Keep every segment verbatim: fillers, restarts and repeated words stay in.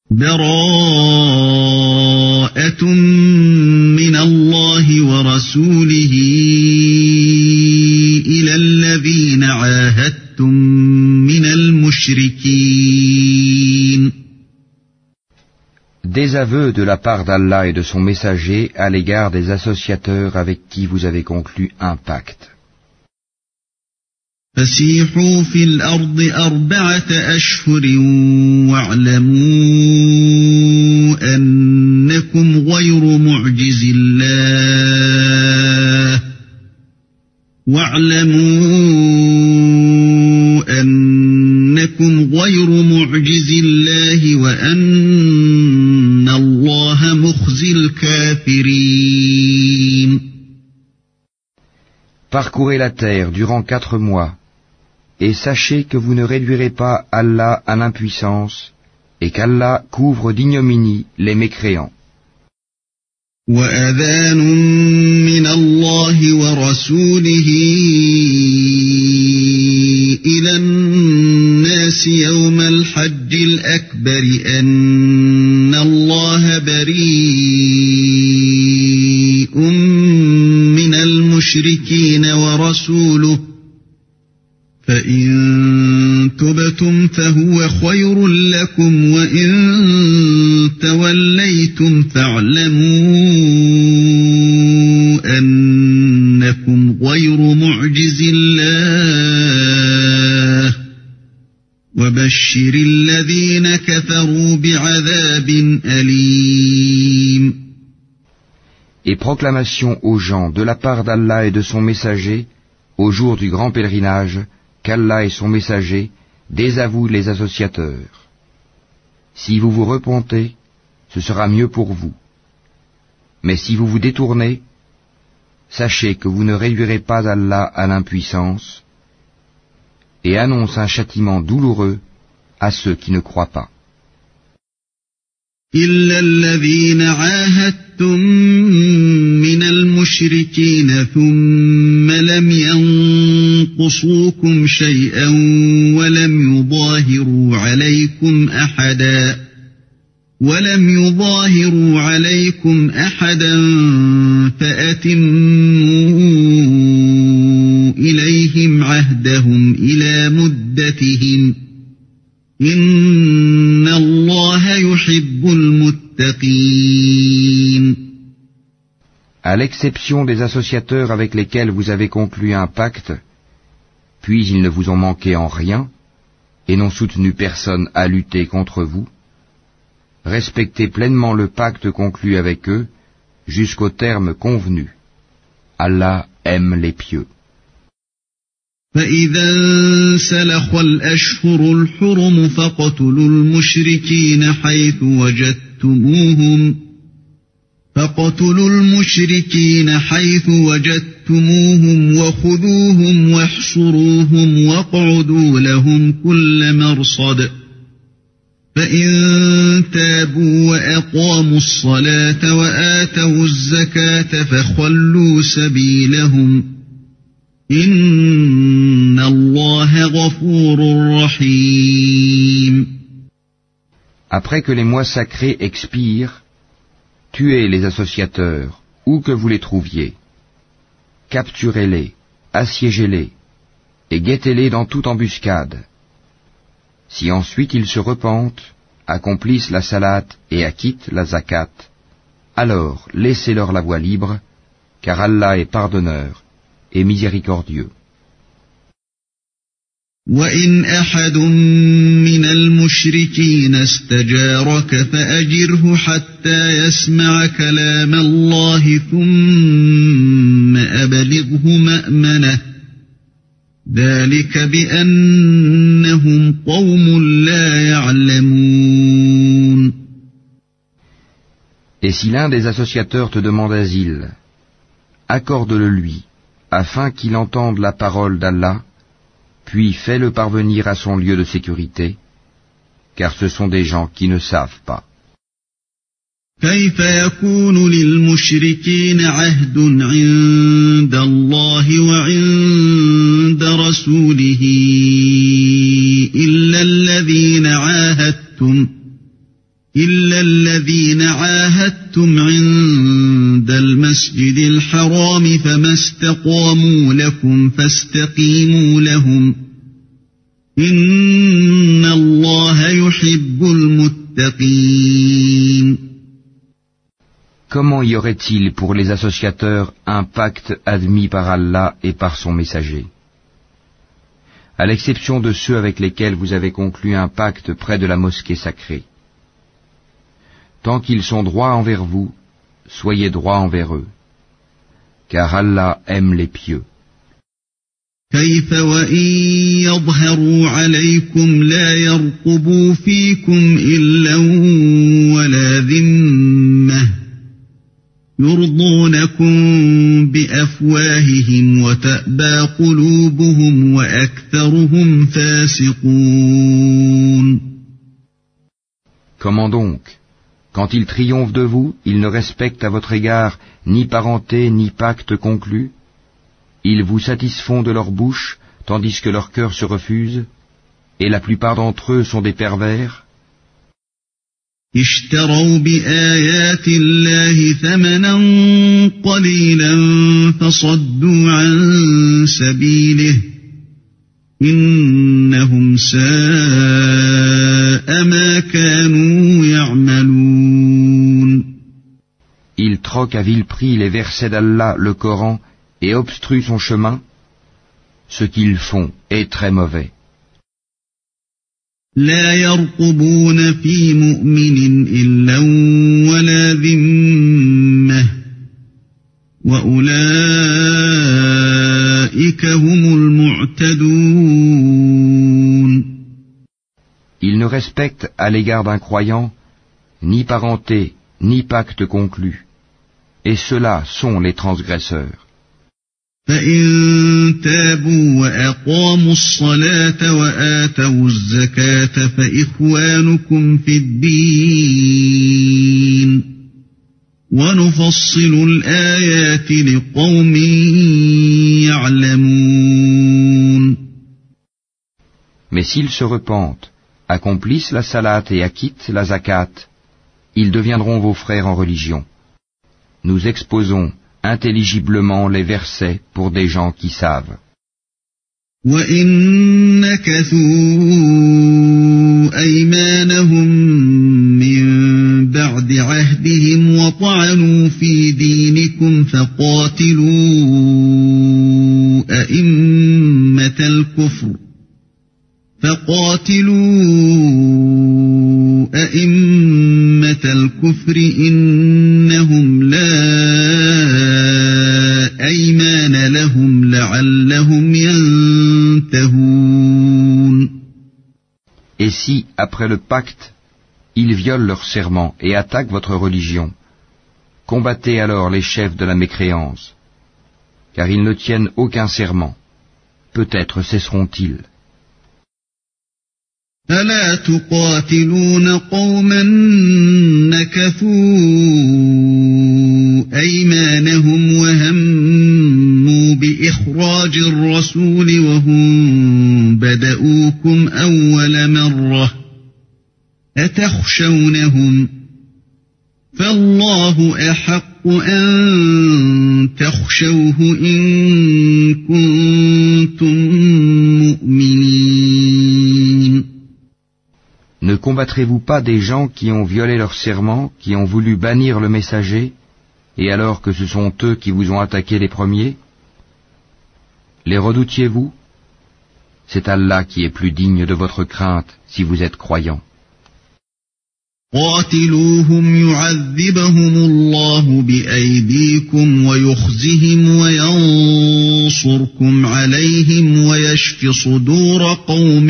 براءة من الله ورسوله إلى الذين عاهدتم من المشركين. Désaveu de la part d'Allah et de son messager à l'égard des associateurs avec qui vous avez conclu un pacte. فسيحوا في الأرض أربعة أشهر واعلموا أنكم غير معجز الله واعلموا أنكم غير معجز الله وأن الله مخزي الكافرين. Parcourez la terre durant quatre mois, et sachez que vous ne réduirez pas Allah à l'impuissance, et qu'Allah couvre d'ignominie les mécréants. وَأَذَانٌ مِّنَ اللَّهِ وَرَسُولِهِ إِلَى النَّاسِ يَوْمَ الْحَجِّ الْأَكْبَرِ أَنَّ اللَّهَ بَرِيءٌ مِّنَ الْمُشْرِكِينَ وَرَسُولُهُ فَإِن تُبْتُمْ فَهُوَ خَيْرٌ لَّكُمْ وَإِن تَوَلَّيْتُمْ فَاعْلَمُوا أَنَّكُمْ غَيْرُ مُعْجِزِ اللَّهِ وَبَشِّرِ الَّذِينَ كَفَرُوا بِعَذَابٍ أَلِيمٍ. Et proclamation aux gens de la part d'Allah et de son messager au jour du grand pèlerinage qu'Allah et son messager désavouent les associateurs. Si vous vous repentez, ce sera mieux pour vous. Mais si vous vous détournez, sachez que vous ne réduirez pas Allah à l'impuissance, et annonce un châtiment douloureux à ceux qui ne croient pas. إِلَّا الَّذِينَ عَاهَدتُّم مِّنَ الْمُشْرِكِينَ ثُمَّ لَمْ يَنقُصُوكُمْ شَيْئًا وَلَمْ يُظَاهِرُوا عَلَيْكُمْ أَحَدًا وَلَمْ يُظَاهِرُوا عَلَيْكُمْ أَحَدًا فَأَتِمُّوا إِلَيْهِمْ عَهْدَهُمْ إِلَى مُدَّتِهِمْ إِنَّ اللَّهَ يُحِبُّ الْمُتَّقِينَ. À l'exception des associateurs avec lesquels vous avez conclu un pacte, puis ils ne vous ont manqué en rien, et n'ont soutenu personne à lutter contre vous, respectez pleinement le pacte conclu avec eux jusqu'au terme convenu. Allah aime les pieux. فَإِذَا انسَلَخَ الْأَشْهُرُ الْحُرُمُ فَاقْتُلُوا الْمُشْرِكِينَ حَيْثُ وَجَدتُّمُوهُمْ فَاقْتُلُوا الْمُشْرِكِينَ حَيْثُ وَجَدتُّمُوهُمْ وَخُذُوهُمْ وَاحْصُرُوهُمْ وَاقْعُدُوا لَهُمْ كُلَّ مَرْصَدٍ فَإِن تَابُوا وَأَقَامُوا الصَّلَاةَ وَآتَوُا الزَّكَاةَ فَخَلُّوا سَبِيلَهُمْ إِنَّ اللَّهَ غَفُورٌ رَّحِيمٌ. Après que les mois sacrés expirent, tuez les associateurs, où que vous les trouviez. Capturez-les, assiégez-les, et guettez-les dans toute embuscade. Si ensuite ils se repentent, accomplissent la salate et acquittent la zakat, alors laissez-leur la voie libre, car Allah est pardonneur et miséricordieux. وَإِنْ أَحَدٌ مِّنَ الْمُشْرِكِينَ اسْتَجَارَكَ فَأَجِرْهُ حَتَّى يَسْمَعَ كَلَامَ اللَّهِ ثُمَّ أَبْلِغْهُ مَأْمَنَهُ ذَلِكَ بِأَنَّهُمْ قَوْمٌ لَّا يَعْلَمُونَ. Et si l'un des associateurs te demande asile, accorde-le lui, afin qu'il entende la parole d'Allah, puis fais-le parvenir à son lieu de sécurité, car ce sont des gens qui ne savent pas. كيف يكون للمشركين عهد عند الله وعند رسوله إلا الذين عاهدتم إلا الذين عاهدتم عند المسجد الحرام فما استقاموا لكم فاستقيموا لهم إن الله يحب المتقين. Comment y aurait-il pour les associateurs un pacte admis par Allah et par son messager? À l'exception de ceux avec lesquels vous avez conclu un pacte près de la mosquée sacrée. Tant qu'ils sont droits envers vous, soyez droits envers eux, car Allah aime les pieux. كيف وإن يظهروا عليكم لا يرقبوا فيكم إلا ولا ذمة يرضونكم بأفواههم وتأبى قلوبهم وأكثرهم فاسقون. Comment donc? Quand ils triomphent de vous, ils ne respectent à votre égard ni parenté ni pacte conclu. Ils vous satisfont de leur bouche, tandis que leur cœur se refuse, et la plupart d'entre eux sont des pervers. اشتروا بآيات الله ثمنا قليلا فصدوا عن سبيله إنهم ساء ما كانوا يعملون. Ils troquent à vil prix les versets d'Allah, le Coran, et obstruent son chemin. Ce qu'ils font est très mauvais. لا يرقبون في مؤمن إلا ولا ذمة وأولئك هم المعتدون. Ils ne respectent à l'égard d'un croyant ni parenté ni pacte conclu, et ceux-là sont les transgresseurs. فإن تابوا وأقاموا الصلاة وآتوا الزكاة فإخوانكم في الدين ونفصل الآيات لقوم يعلمون. Mais s'ils se repentent, accomplissent la salate et acquittent la zakat, ils deviendront vos frères en religion. Nous exposons intelligiblement les versets pour des gens qui savent. وَإِن نَكَثُوا أَيْمَانَهُم مِّن بَعْدِ عَهْدِهِمْ وَطَعَنُوا فِي دِينِكُمْ فَقَاتِلُوا أَئِمَّةَ الْكُفْرِ فَقَاتِلُوا أَئِمَّةَ الْكُفْرِ إِنَّهُمْ لَا أَيْمَانَ لَهُمْ لَعَلَّهُمْ يَنْتَهُونَ. Et si, après le pacte, ils violent leur serment et attaquent votre religion, combattez alors les chefs de la mécréance, car ils ne tiennent aucun serment. Peut-être cesseront-ils. ألا تقاتلون قوما نكثوا أيمانهم وهموا بإخراج الرسول وهم بدؤوكم أول مرة أتخشونهم فالله أحق أن تخشوه إن كنتم مؤمنين. Ne combattrez-vous pas des gens qui ont violé leur serment, qui ont voulu bannir le messager, et alors que ce sont eux qui vous ont attaqué les premiers? Les redoutiez-vous? C'est Allah qui est plus digne de votre crainte si vous êtes croyants. قاتلوهم يعذبهم الله بأيديكم ويخزهم وينصركم عليهم ويشف صدور قوم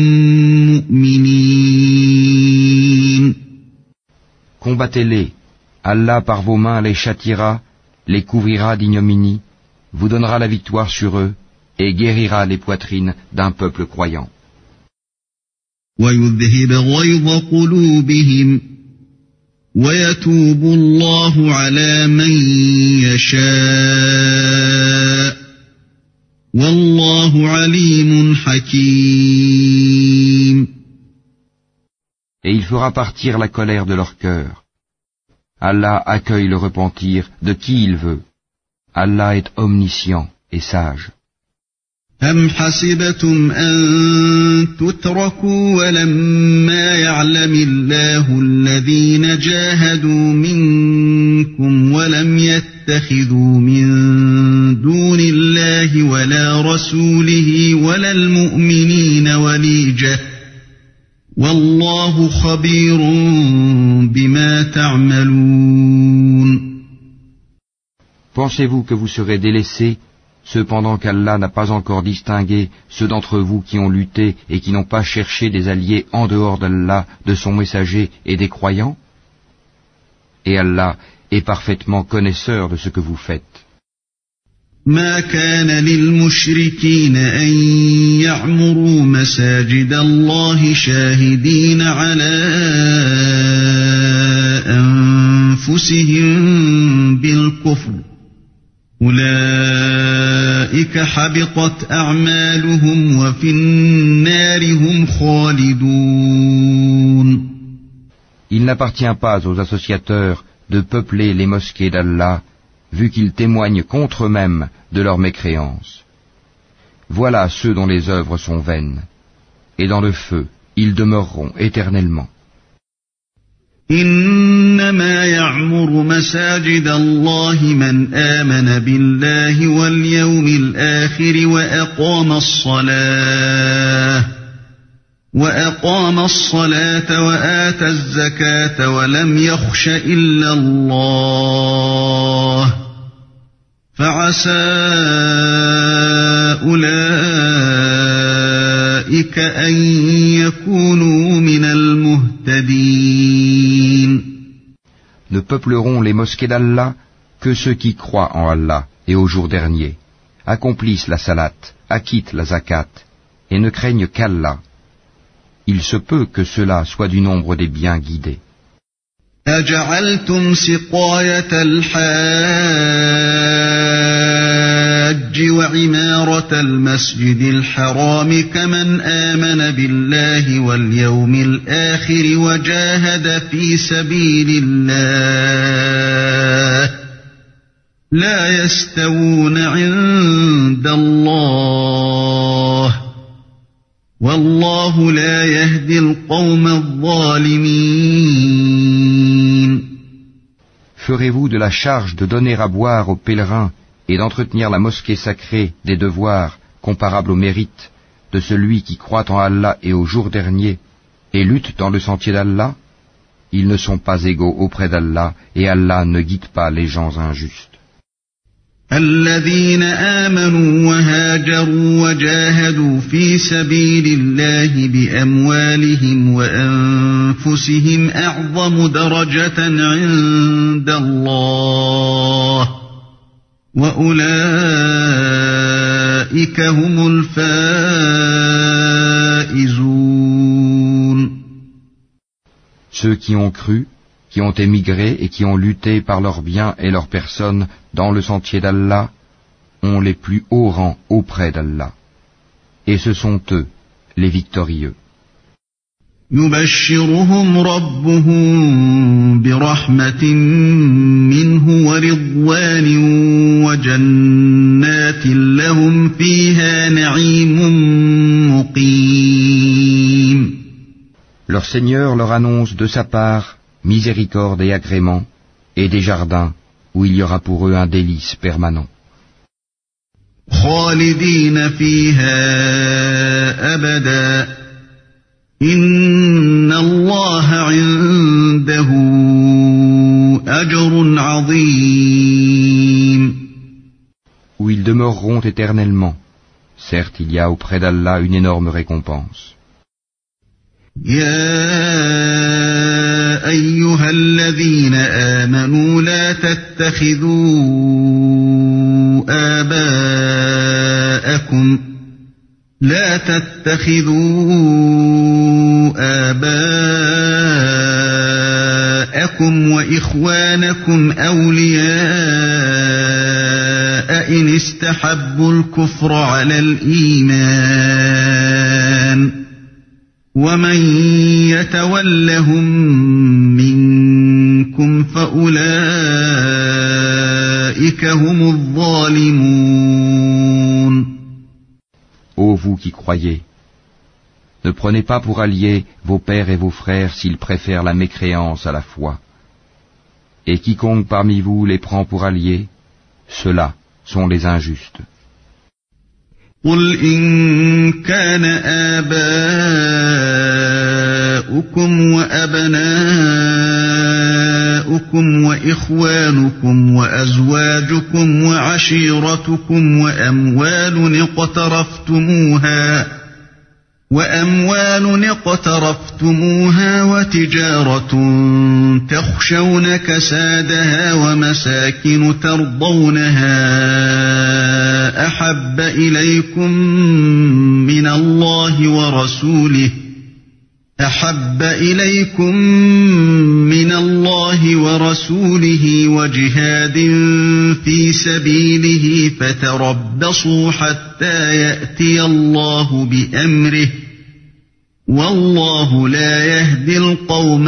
مؤمنين. Combattez-les. Allah par vos mains les châtiera, les couvrira d'ignominie, vous donnera la victoire sur eux et guérira les poitrines d'un peuple croyant. وَيُذْهِبَ غَيْظَ قُلُوبِهِمْ وَيَتُوبُ اللَّهُ عَلَى مَن يَشَاءُ وَاللَّهُ عَلِيمٌ حَكِيمٌ. et il fera partir la colère de leur cœur. Allah accueille le repentir de qui il veut. Allah est omniscient et sage. أم حسبتم أن تتركوا ولما يعلم الله الذين جاهدوا منكم ولم يتخذوا من دون الله ولا رسوله ولا المؤمنين وليجة والله خبير بما تعملون. Pensez-vous que vous serez délaissés cependant qu'Allah n'a pas encore distingué ceux d'entre vous qui ont lutté et qui n'ont pas cherché des alliés en dehors d'Allah, de son messager et des croyants? Et Allah est parfaitement connaisseur de ce que vous faites. ما كان للمشركين أن يعمروا مساجد الله شاهدين على أنفسهم بالكفر أولئك حبطت أعمالهم وفي النار هم خالدون. Il n'appartient pas aux associateurs de peupler les mosquées d'Allah, vu qu'ils témoignent contre eux-mêmes de leur mécréance. Voilà ceux dont les œuvres sont vaines, et dans le feu, ils demeureront éternellement. إنما يعمر مساجد الله من آمن بالله واليوم الآخر وأقام الصلاة وأقام الصلاة وآتى الزكاة ولم يخش إلا الله فعسى أولئك أن يكونوا من المهتدين. Ne peupleront les mosquées d'Allah que ceux qui croient en Allah et au jour dernier, accomplissent la salat, acquittent la zakat, et ne craignent qu'Allah. Il se peut que cela soit du nombre des bien guidés. أجعلتم سقاية الحاج وعمارة المسجد الحرام كمن آمن بالله واليوم الآخر وجاهد في سبيل الله لا يستوون عند الله والله لا يهدي القوم الظالمين. Ferez-vous de la charge de donner à boire aux pèlerins et d'entretenir la mosquée sacrée des devoirs comparables au mérite de celui qui croit en Allah et au jour dernier et lutte dans le sentier d'Allah? Ils ne sont pas égaux auprès d'Allah et Allah ne guide pas les gens injustes. الذين آمنوا وهاجروا وجاهدوا في سبيل الله بأموالهم وأنفسهم أعظم درجة عند الله وأولئك هم الفائزون. Ceux qui ont cru, qui ont émigré et qui ont lutté par leurs biens et leurs personnes dans le sentier d'Allah, ont les plus hauts rangs auprès d'Allah. Et ce sont eux, les victorieux. يبشرهم ربهم برحمة منه ورضوان وجنات لهم فيها نعيم مقيم. Leur Seigneur leur annonce de sa part miséricorde et agrément, et des jardins où il y aura pour eux un délice permanent. خالدين فيها أبدا إن الله عنده أجر عظيم. Où ils demeureront éternellement. Certes, il y a auprès d'Allah une énorme récompense. يا أيها الذين آمنوا لا تتخذوا آباءكم لا تتخذوا آباءكم وإخوانكم أولياء إن استحبوا الكفر على الإيمان ومن يتولهم منكم فأولئك هم الظالمون. Ô vous qui croyez, ne prenez pas pour alliés vos pères et vos frères s'ils préfèrent la mécréance à la foi. Et quiconque parmi vous les prend pour alliés, ceux-là sont les injustes. قل إن كان آباؤكم وأبناؤكم وإخوانكم وأزواجكم وعشيرتكم وأموال اقترفتموها وأموال اقترفتموها وتجارة تخشون كسادها ومساكن ترضونها أحب إليكم من الله ورسوله أحب إليكم من الله ورسوله وجهاد في سبيله فتربصوا حتى يأتي الله بأمره والله لا يهدي القوم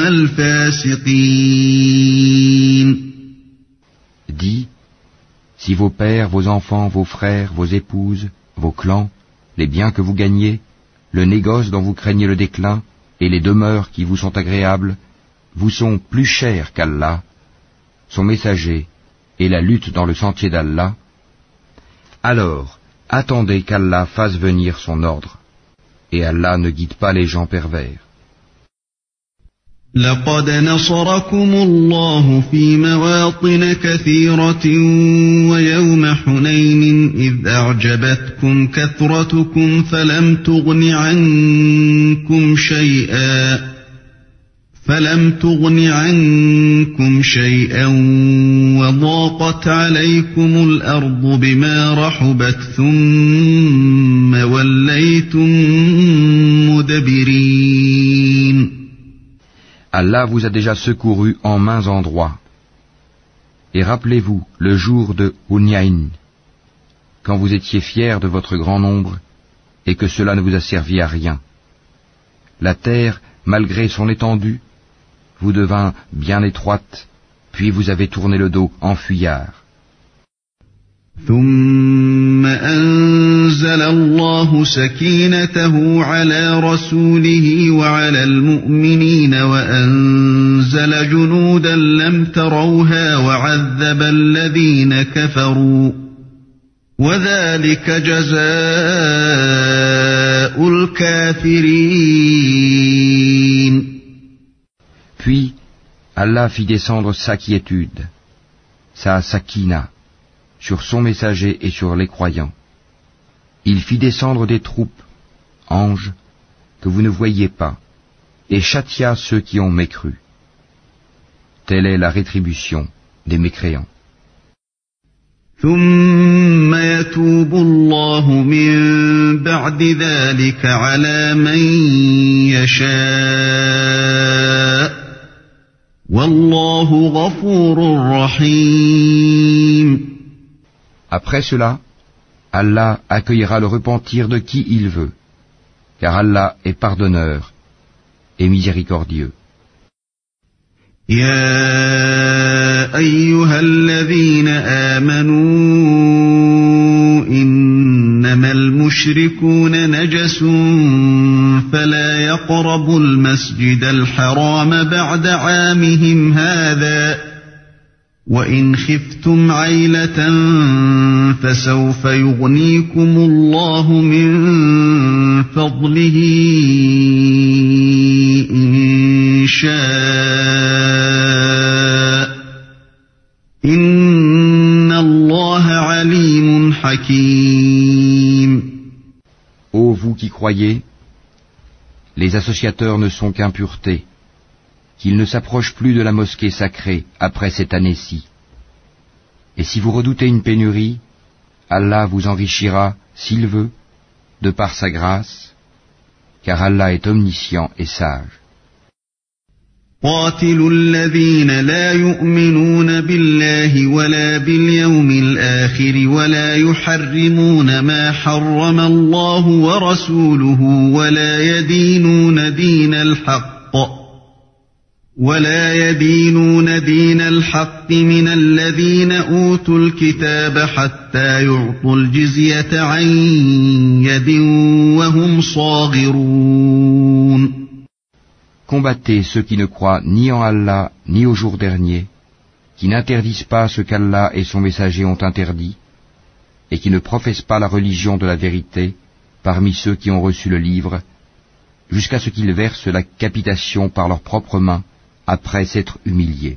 الفاسقين. Dis, si vos pères, vos enfants, vos frères, vos épouses, vos clans, les biens que vous gagnez, le négoce dont vous craignez le déclin, et les demeures qui vous sont agréables, vous sont plus chers qu'Allah, son messager, et la lutte dans le sentier d'Allah, alors attendez qu'Allah fasse venir son ordre, et Allah ne guide pas les gens pervers. لقد نصركم الله في مواطن كثيرة ويوم حنين إذ أعجبتكم كثرتكم فلم تغن عنكم شيئا فلم تغن عنكم شيئا وضاقت عليكم الأرض بما رحبت ثم وليتم مدبرين. Allah vous a déjà secouru en maints endroits. Et rappelez-vous le jour de Hunayn, quand vous étiez fiers de votre grand nombre et que cela ne vous a servi à rien. La terre, malgré son étendue, vous devint bien étroite, puis vous avez tourné le dos en fuyard. ثم أنزل الله سكينته على رسوله وعلى المؤمنين وأنزل جنودا لم تروها وعذب الذين كفروا وذلك جزاء الكافرين. Puis Allah fit descendre sa quiétude, sa sakina, sur son messager et sur les croyants. Il fit descendre des troupes, anges, que vous ne voyiez pas, et châtia ceux qui ont mécru. Telle est la rétribution des mécréants. ثم يتوب الله من بعد ذلك على من يشاء والله غفور رحيم. Après cela, Allah accueillera le repentir de qui il veut, car Allah est pardonneur et miséricordieux. يا أيها الذين آمنوا إنما المشركون نجس فلا يقربوا المسجد الحرام بعد عامهم هذا وإن خفتم عيلة فسوف يغنيكم الله من فضله إن شاء إن الله عليم حكيم. Ô vous qui croyez, les associateurs ne sont qu'impuretés, qu'ils ne s'approchent plus de la mosquée sacrée après cette année-ci. Et si vous redoutez une pénurie, Allah vous enrichira, s'il veut, de par sa grâce, car Allah est omniscient et sage. قاتلوا الذين لا يؤمنون بالله ولا باليوم الآخر ولا يحرمون ما حرم الله ورسوله ولا يدينون دين الحق ولا يدينون دين الحق من الذين أوتوا الكتاب حتى يعطوا الجزية عن يد وهم صاغرون. Combattez ceux qui ne croient ni en Allah ni au jour dernier, qui n'interdisent pas ce qu'Allah et son messager ont interdit, et qui ne professent pas la religion de la vérité parmi ceux qui ont reçu le livre, jusqu'à ce qu'ils versent la capitation par leurs propres mains après s'être humiliés.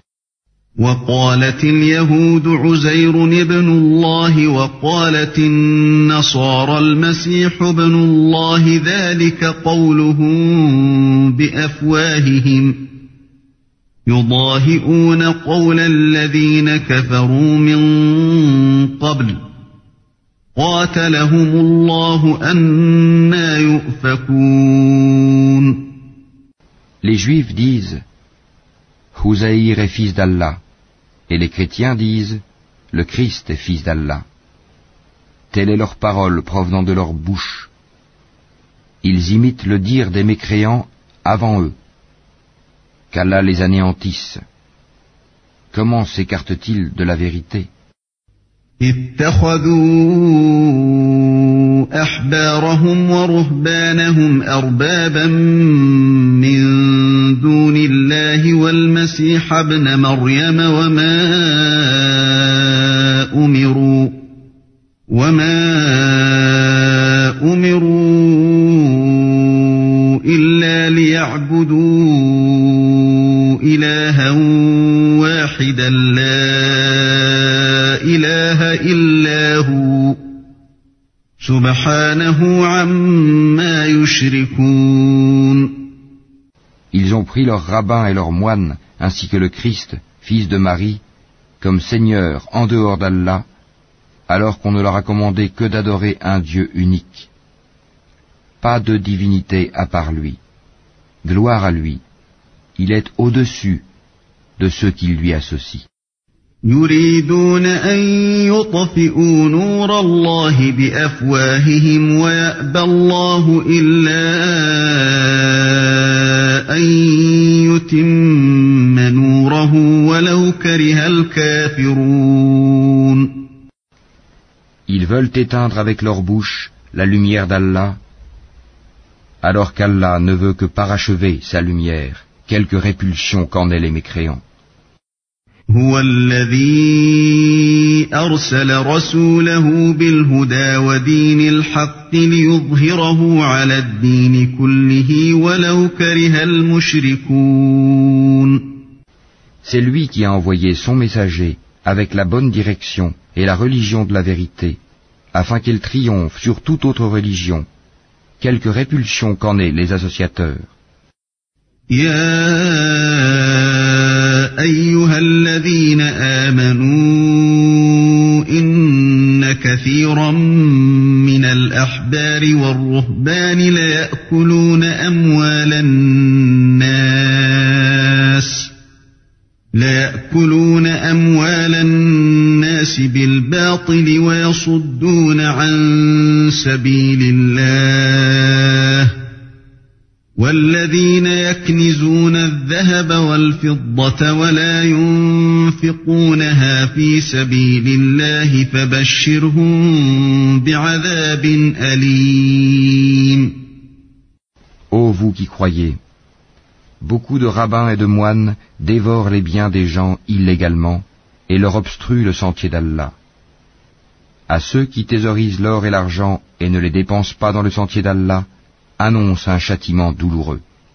وقالت اليهود عزير ابن الله وقالت النصارى المسيح ابن الله ذلك قولهم بأفواههم يضاهئون قول الذين كفروا من قبل قاتلهم الله أنى يؤفكون. Les Juifs disent Houzaïr est fils d'Allah, et les chrétiens disent le Christ est fils d'Allah. Telle est leur parole provenant de leur bouche. Ils imitent le dire des mécréants avant eux. Qu'Allah les anéantisse. Comment s'écartent-ils de la vérité? اتخذوا أحبارهم ورهبانهم أربابا من دون الله والمسيح ابن مريم وما أمروا وما أمروا إلا ليعبدوا إلها واحدا لا إله إلا هو سبحانه عما يشركون. Ils ont pris leurs rabbins et leurs moines, ainsi que le Christ, fils de Marie, comme Seigneur en dehors d'Allah, alors qu'on ne leur a commandé que d'adorer un Dieu unique. Pas de divinité à part lui. Gloire à lui. Il est au-dessus de ceux qui lui associent. يريدون أن يطفئوا نور الله بأفواههم ويأبى الله إلا أن يتم نوره ولو كره الكافرون. Ils veulent éteindre avec leur bouche la lumière d'Allah, alors qu'Allah ne veut que parachever sa lumière, quelque répulsion qu'en aient les mécréants. هو الذي أرسل رسوله بالهدى ودين الحق ليظهره على الدين كله ولو كره المشركون. C'est lui qui a envoyé son messager avec la bonne direction et la religion de la vérité, afin qu'elle triomphe sur toute autre religion, quelque répulsion qu'en aient les associateurs. أيها الذين آمنوا إن كثيرا من الأحبار والرهبان ليأكلون أموال الناس ليأكلون أموال الناس بالباطل ويصدون عن سبيل الله والذين يكنزون الذهب والفضة ولا ينفقونها في سبيل الله فبشرهم بعذاب أليم. Ô vous qui croyez, beaucoup de rabbins et de moines dévorent les biens des gens illégalement et leur obstruent le sentier d'Allah. À ceux qui thésaurisent l'or et l'argent et ne les dépensent pas dans le sentier d'Allah, annonce un châtiment douloureux.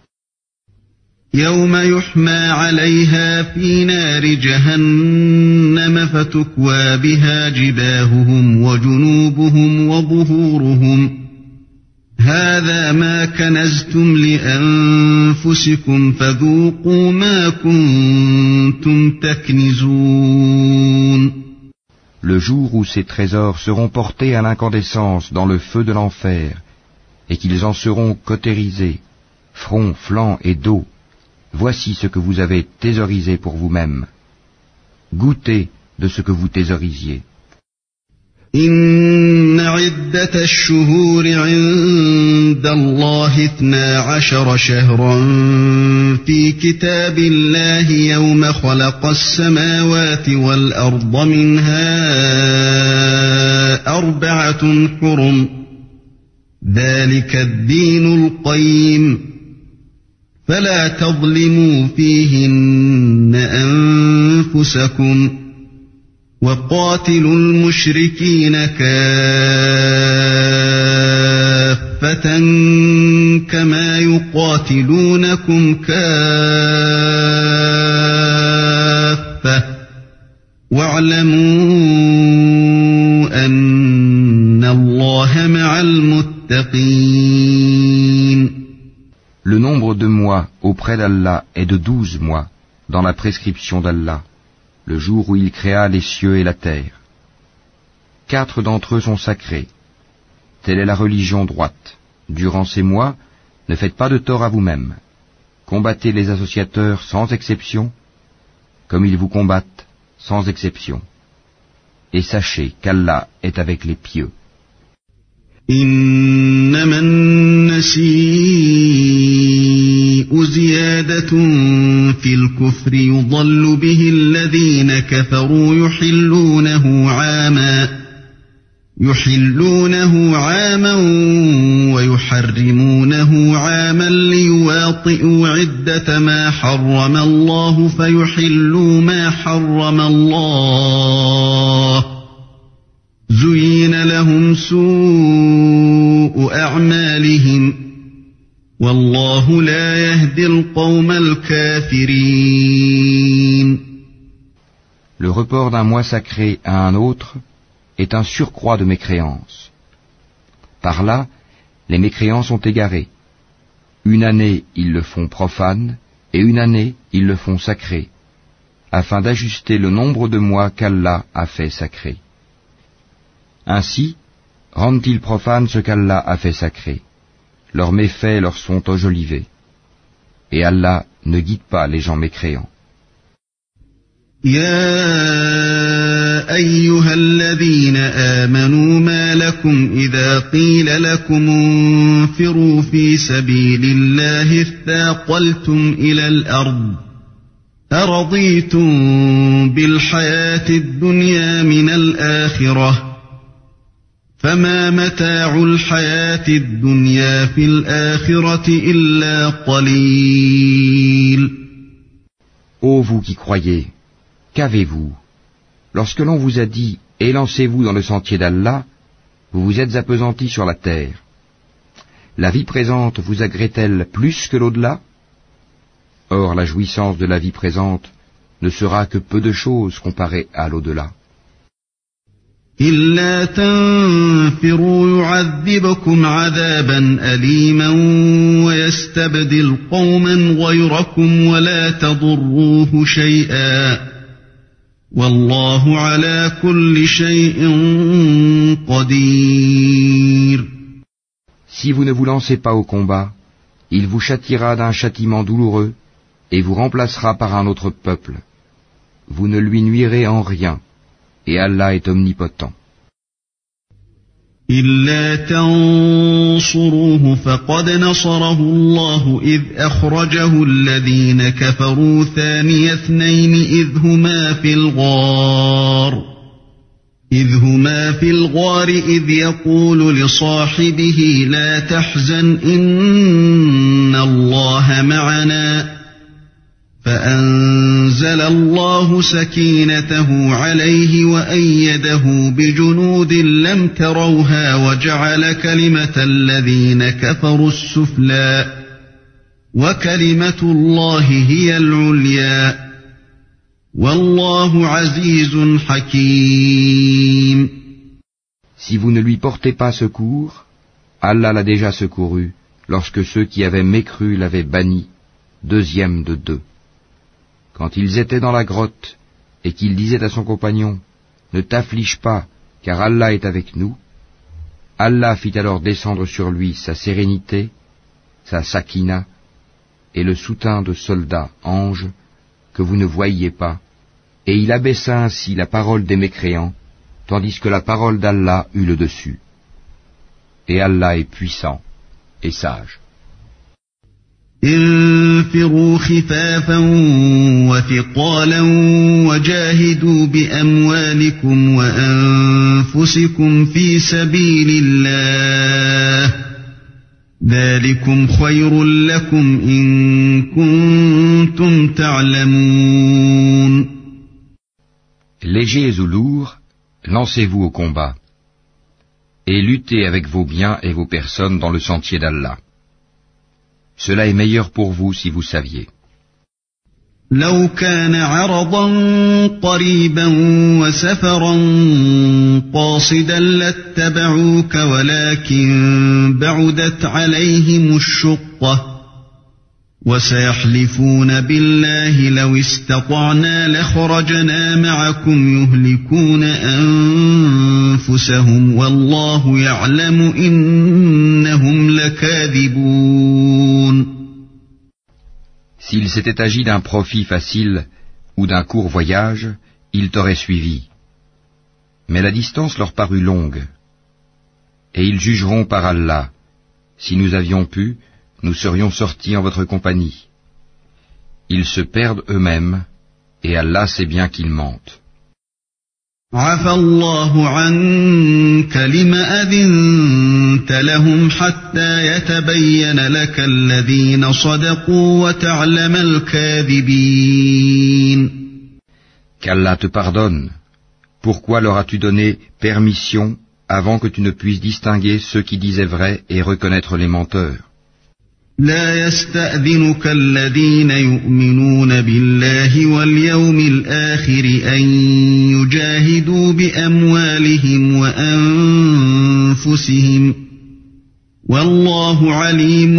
يوم يحمى عليها في نار جهنم فتكوى بها جباههم وجنوبهم وظهورهم هذا ما كنزتم لأنفسكم فذوقوا ما كنتم تكنزون. Le jour où ces trésors seront portés à l'incandescence dans le feu de l'enfer, et qu'ils en seront cautérisés, front, flanc et dos, voici ce que vous avez thésaurisé pour vous-même. Goûtez de ce que vous thésaurisiez. إن عدة الشهور عند الله اثنا عشر شهرا في كتاب الله يوم خلق السماوات والأرض منها أربعة حرم ذلك الدين القيم فلا تظلموا فيهن أنفسكم وقاتلوا المشركين كافة كما يقاتلونكم كافة واعلموا أن الله مع المتقين. Le nombre de mois auprès d'Allah est de douze mois dans la prescription d'Allah, le jour où il créa les cieux et la terre. Quatre d'entre eux sont sacrés. Telle est la religion droite. Durant ces mois, ne faites pas de tort à vous-même. Combattez les associateurs sans exception, comme ils vous combattent sans exception. Et sachez qu'Allah est avec les pieux. إنما النسيء زيادة في الكفر يضل به الذين كفروا يحلونه عاما يحلونه عاما ويحرمونه عاما ليواطئوا عدة ما حرم الله فيحلوا ما حرم الله زين لهم سوء أعمالهم والله لا يهدي القوم الكافرين. Le report d'un mois sacré à un autre est un surcroît de mécréance. Par là, les mécréants sont égarés. Une année, ils le font profane, et une année, ils le font sacré, afin d'ajuster le nombre de mois qu'Allah a fait sacré. Ainsi, rendent-ils profane ce qu'Allah a fait sacré. Leurs méfaits leur sont enjolivés. Et Allah ne guide pas les gens mécréants. يا أيها الذين آمنوا ما لكم إذا قيل لكم انفروا في سبيل الله اثاقلتم إلى الأرض أرضيتم بالحياة الدنيا من الآخرة فما متاع الحياة الدنيا في الآخرة إلا قليل. Ô vous qui croyez, qu'avez-vous? Lorsque l'on vous a dit « Élancez-vous dans le sentier d'Allah », vous vous êtes appesantis sur la terre. La vie présente vous agrée-t-elle plus que l'au-delà? Or la jouissance de la vie présente ne sera que peu de choses comparée à l'au-delà. إلا تنفروا يعذبكم عذابا أليما ويستبدل قوما غيركم ولا تضروه شيئا والله على كل شيء قدير. Si vous ne vous lancez pas au combat, il vous châtiera d'un châtiment douloureux et vous remplacera par un autre peuple. Vous ne lui nuirez en rien. Et Allah est omnipotent. إلا تنصروه فقد نصره الله إذ أخرجه الذين كفروا ثاني اثنين إذ هما في الغار إذ هما في الغار إذ يقول لصاحبه لا تحزن إن الله معنا فأنزل الله سكينته عليه وأيده بجنود لم تروها وجعل كلمة الذين كفروا السفلى وكلمة الله هي العليا والله عزيز حكيم. Si vous ne lui portez pas secours, Allah l'a déjà secouru lorsque ceux qui avaient mécru l'avaient banni, deuxième de deux. Quand ils étaient dans la grotte, et qu'il disait à son compagnon, « Ne t'afflige pas, car Allah est avec nous », Allah fit alors descendre sur lui sa sérénité, sa sakina, et le soutien de soldats, anges, que vous ne voyiez pas, et il abaissa ainsi la parole des mécréants, tandis que la parole d'Allah eut le dessus. Et Allah est puissant et sage. انفروا خفافا وثقالا وجاهدوا بأموالكم وأنفسكم في سبيل الله ذلكم خير لكم إن كنتم تعلمون. Légers ou lourds, lancez-vous au combat, et luttez avec vos biens et vos personnes dans le sentier d'Allah. Cela est meilleur pour vous si vous saviez. لو كان عرضا قريبا وسفرا قاصدا لاتبعوك ولكن بعدت عليهم الشقة وسيحلفون بالله لو استطعنا لخرجنا معكم يهلكون أنفسهم والله يعلم إنهم لكاذبون. S'il s'était agi d'un profit facile ou d'un court voyage, ils t'auraient suivi. Mais la distance leur parut longue. Et ils jugeront par Allah, si nous avions pu, nous serions sortis en votre compagnie. Ils se perdent eux-mêmes, et Allah sait bien qu'ils mentent. عفى الله عنك لما أذنت لهم حتى يتبين لك الذين صدقوا وتعلم الكاذبين. Qu'Allah te pardonne. Pourquoi leur as-tu donné permission avant que tu ne puisses distinguer ceux qui disaient vrai et reconnaître les menteurs? لا يستأذنك الذين يؤمنون بالله واليوم الآخر أن يجاهدوا بأموالهم وأنفسهم والله عليم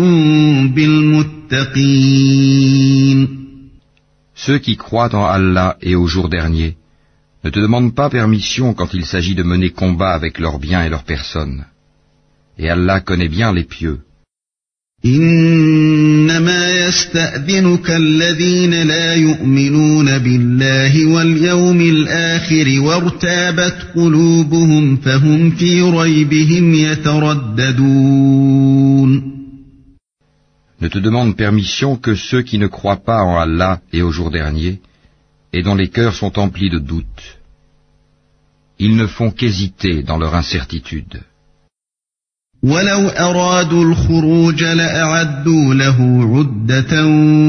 بالمتقين. Ceux qui croient en Allah et au jour dernier ne te demandent pas permission quand il s'agit de mener combat avec leurs biens et leurs personnes. Et Allah connaît bien les pieux. إنما يستأذنك الذين لا يؤمنون بالله واليوم الآخر وارتابت قلوبهم فهم في ريبهم يترددون. Ne te demande permission que ceux qui ne croient pas en Allah et au jour dernier, et dont les cœurs sont emplis de doutes. Ils ne font qu'hésiter dans leur incertitude. ولو أرادوا الخروج لأعدوا له عدة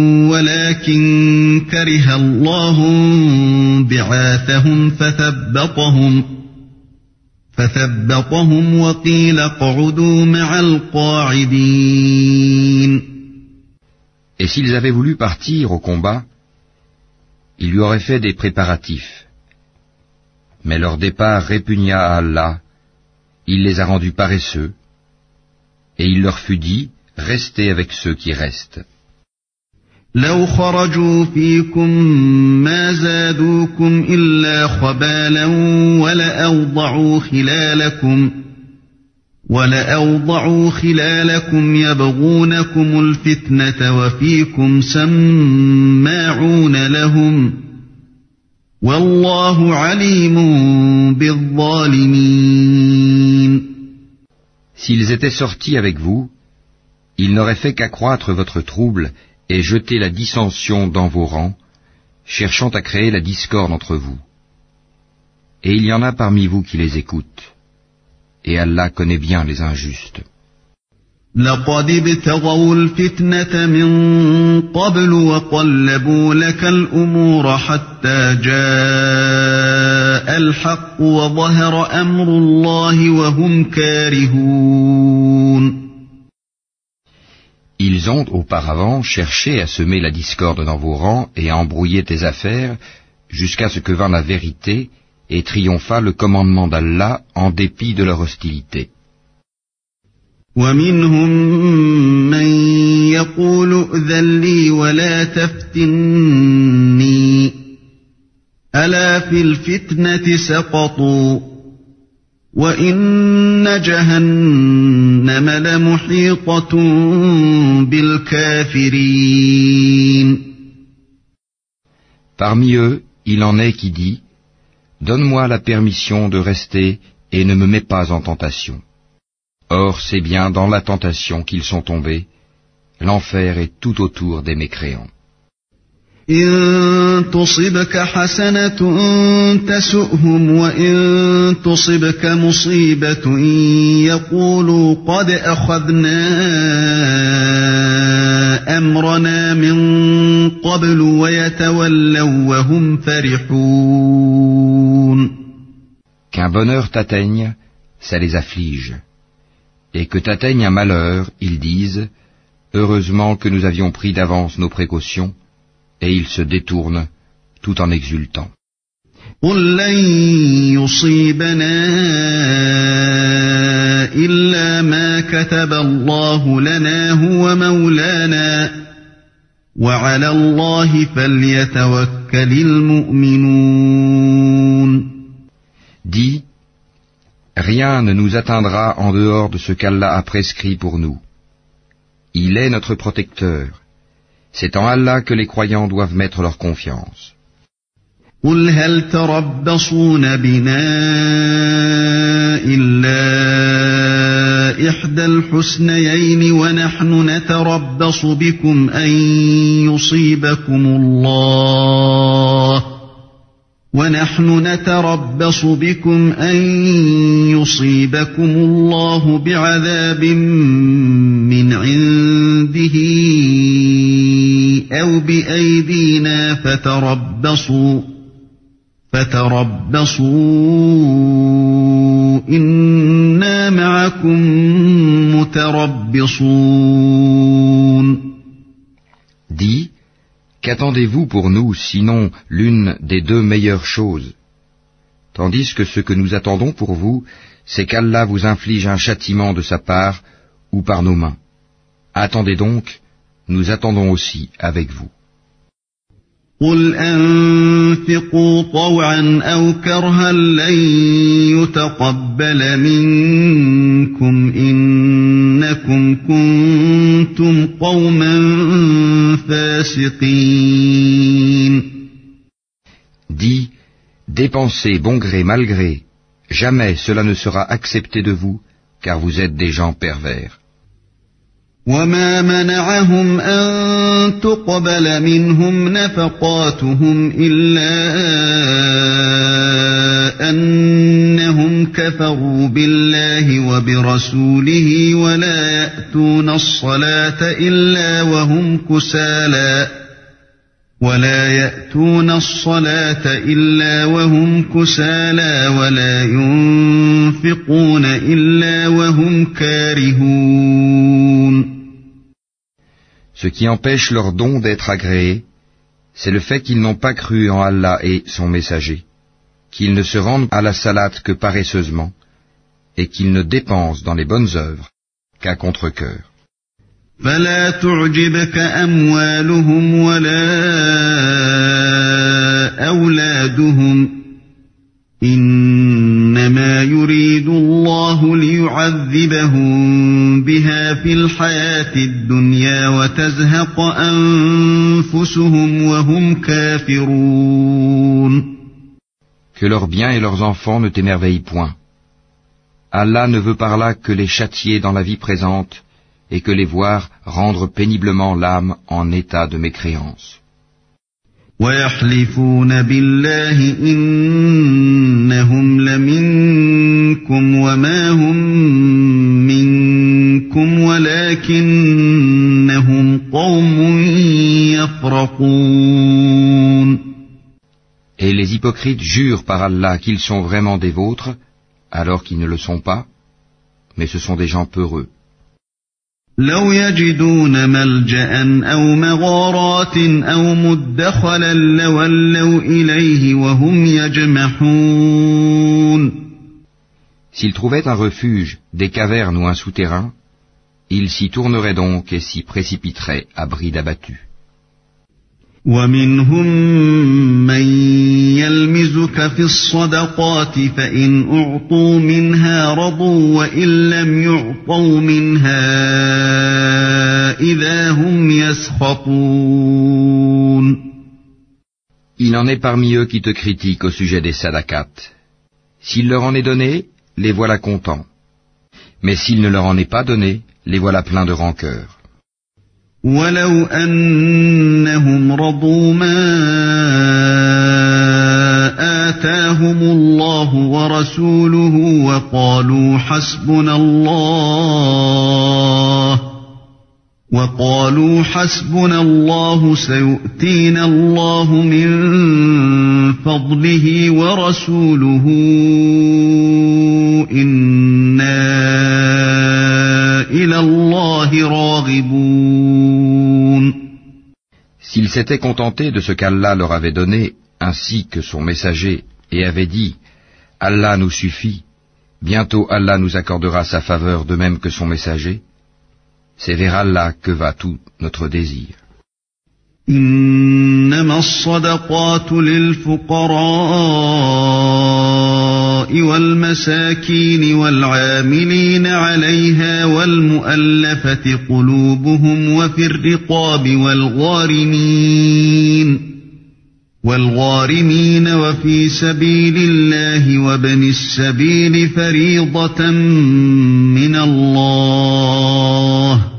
ولكن كره الله بعاثهم فثبطهم فثبطهم وقيل اقعدوا مع القاعدين. Et s'ils avaient voulu partir au combat, il lui aurait fait des préparatifs. Mais leur départ répugna à Allah, il les a rendus paresseux, et il leur fut dit, restez avec ceux qui restent. لو خرجوا فيكم ما زادوكم إلا خبالا ولأوضعوا خلالكم ولأوضعوا خلالكم يبغونكم الفتنة وفيكم سماعون لهم والله عليم بالظالمين. S'ils étaient sortis avec vous, ils n'auraient fait qu'accroître votre trouble et jeter la dissension dans vos rangs, cherchant à créer la discorde entre vous. Et il y en a parmi vous qui les écoutent. Et Allah connaît bien les injustes. لقد ابتغوا الفتنة من قبل وقلبوا لك الأمور حتى جاء الحق وظهر أمر الله وهم كارهون. Ils ont auparavant cherché à semer la discorde dans vos rangs et à embrouiller tes affaires jusqu'à ce que vint la vérité et triompha le commandement d'Allah en dépit de leur hostilité. ومنهم من يقول ائذن لي ولا تفتني ألا في الفتنة سقطوا وَإِنَّ جَهَنَّمَ لَمُحِيطَةٌ بِالْكَافِرِينَ. Parmi eux, il en est qui dit: donne-moi la permission de rester et ne me mets pas en tentation. Or, c'est bien dans la tentation qu'ils sont tombés. L'enfer est tout autour des mécréants. إِن تُصِبْكَ حَسَنَةٌ تَسُؤْهُمْ وَإِن تُصِبْكَ مُصِيبَةٌ يَقُولُوا قَدْ أَخَذْنَا أَمْرَنَا مِن قَبْلُ وَيَتَوَلَّوْا وَهُمْ فَرِحُونَ. Qu'un bonheur t'atteigne, ça les afflige. Et que t'atteigne un malheur, ils disent: heureusement que nous avions pris d'avance nos précautions, et ils se détournent tout en exultant. قُل لَّن يُصِيبَنَا إِلَّا مَا كَتَبَ اللَّهُ لَنَا هُوَ مَوْلَانَا وَعَلَى اللَّهِ فَلْيَتَوَكَّلِ الْمُؤْمِنُونَ. Dis: rien ne nous atteindra en dehors de ce qu'Allah a prescrit pour nous. Il est notre protecteur. C'est en Allah que les croyants doivent mettre leur confiance. قُلْ هَلْ تَرَبَّصُونَ بِنَا إِلَّا إِحْدَى الْحُسْنَيَيْنِ وَنَحْنُ نَتَرَبَّصُ بِكُمْ أَن يُصِيبَكُمُ اللَّهُ وَنَحْنُ نَتَرَبَّصُ بِكُمْ أَن يُصِيبَكُمُ اللَّهُ بِعَذَابٍ مِّنْ عِندِهِ أَوْ بِأَيْدِينَا فَتَرَبَّصُوا فَتَرَبَّصُوا إِنَّا مَعَكُمْ مُتَرَبِّصُونَ. Dis: qu'attendez-vous pour nous, sinon l'une des deux meilleures choses? Tandis que ce que nous attendons pour vous, c'est qu'Allah vous inflige un châtiment de sa part ou par nos mains. Attendez donc, nous attendons aussi avec vous. قُلْ أَنفِقُوا طَوْعًا أَوْ كَرْهًا لَّن يُتَقَبَّلَ مِنكُمْ إِنَّكُمْ كُنتُمْ قَوْمًا فَاسِقِينَ. Dis: dépensez bon gré mal gré, jamais cela ne sera accepté de vous, car vous êtes des gens pervers. وَمَا مَنَعَهُمْ أَن تُقْبَلَ مِنْهُمْ نَفَقَاتُهُمْ إِلَّا أَنَّهُمْ كَفَرُوا بِاللَّهِ وَبِرَسُولِهِ وَلَا يَأْتُونَ الصَّلَاةَ إِلَّا وَهُمْ كُسَالَى وَلَا يَأْتُونَ الصَّلَاةَ إِلَّا وَهُمْ كُسَالَى وَلَا يُنْفِقُونَ إِلَّا وَهُمْ كَارِهُونَ. Ce qui empêche leur don d'être agréé, c'est le fait qu'ils n'ont pas cru en Allah et son messager, qu'ils ne se rendent à la salate que paresseusement, et qu'ils ne dépensent dans les bonnes œuvres qu'à contre-cœur. فَلَا تُعْجِبْكَ أَمْوَالُهُمْ وَلَا أَوْلَادُهُمْ إِنَّمَا يُرِيدُ اللَّهُ لِيُعَذِّبَهُم بِهَا فِي الْحَيَاةِ الدُّنْيَا وَتَزْهَقَ أَنفُسُهُمْ وَهُمْ كَافِرُونَ. Que leurs biens et leurs enfants ne t'émerveillent point. Allah ne veut par là que les châtier dans la vie présente et que les voir rendre péniblement l'âme en état de mécréance. وَيَحْلِفُونَ بِاللَّهِ إِنَّهُمْ لَمِنكُمْ وَمَا هُمْ مِنكُمْ وَلَكِنَّهُمْ قَوْمٌ يَفْرَقُونَ. Et les hypocrites jurent par Allah qu'ils sont vraiment des vôtres, alors qu'ils ne le sont pas, mais ce sont des gens peureux. لَوْ يَجِدُونَ مَلْجَأً أَوْ مَغَارَاتٍ أَوْ مُدَّخَلًا لَوَلَّوْا إِلَيْهِ وَهُمْ يَجْمَحُونَ. S'ils trouvaient un refuge, des cavernes ou un souterrain, ils s'y tourneraient donc et s'y précipiteraient à bride abattue. وَمِنْهُمْ مَنْ يَلْمِزُكَ يجوزك في الصدقات فإن أعطوا منها رضوا وإن لم يعطوا منها إذا هم يسخطون. Il en est parmi eux qui te critiquent au sujet des sadaqat. S'il leur en est donné, les voilà contents. Mais s'il ne leur en est pas donné, les voilà pleins de rancœur. وَلَوْ أَنَّهُمْ رَضُوا مَا آتَاهُمُ اللَّهُ وَرَسُولُهُ وَقَالُوا حَسْبُنَا اللَّهُ وَقَالُوا حَسْبُنَا اللَّهُ سَيُؤْتِينَا اللَّهُ مِنْ فَضْلِهِ وَرَسُولُهُ إِنَّا إِلَى اللَّهِ رَاغِبُونَ. S'ils s'étaient contentés de ce qu'Allah leur avait donné, ainsi que son messager, et avaient dit « Allah nous suffit, bientôt Allah nous accordera sa faveur de même que son messager », c'est vers Allah que va tout notre désir. إنما الصدقات للفقراء والمساكين والعاملين عليها والمؤلفة قلوبهم وفي الرقاب والغارمين والغارمين وفي سبيل الله وابن السبيل فريضة من الله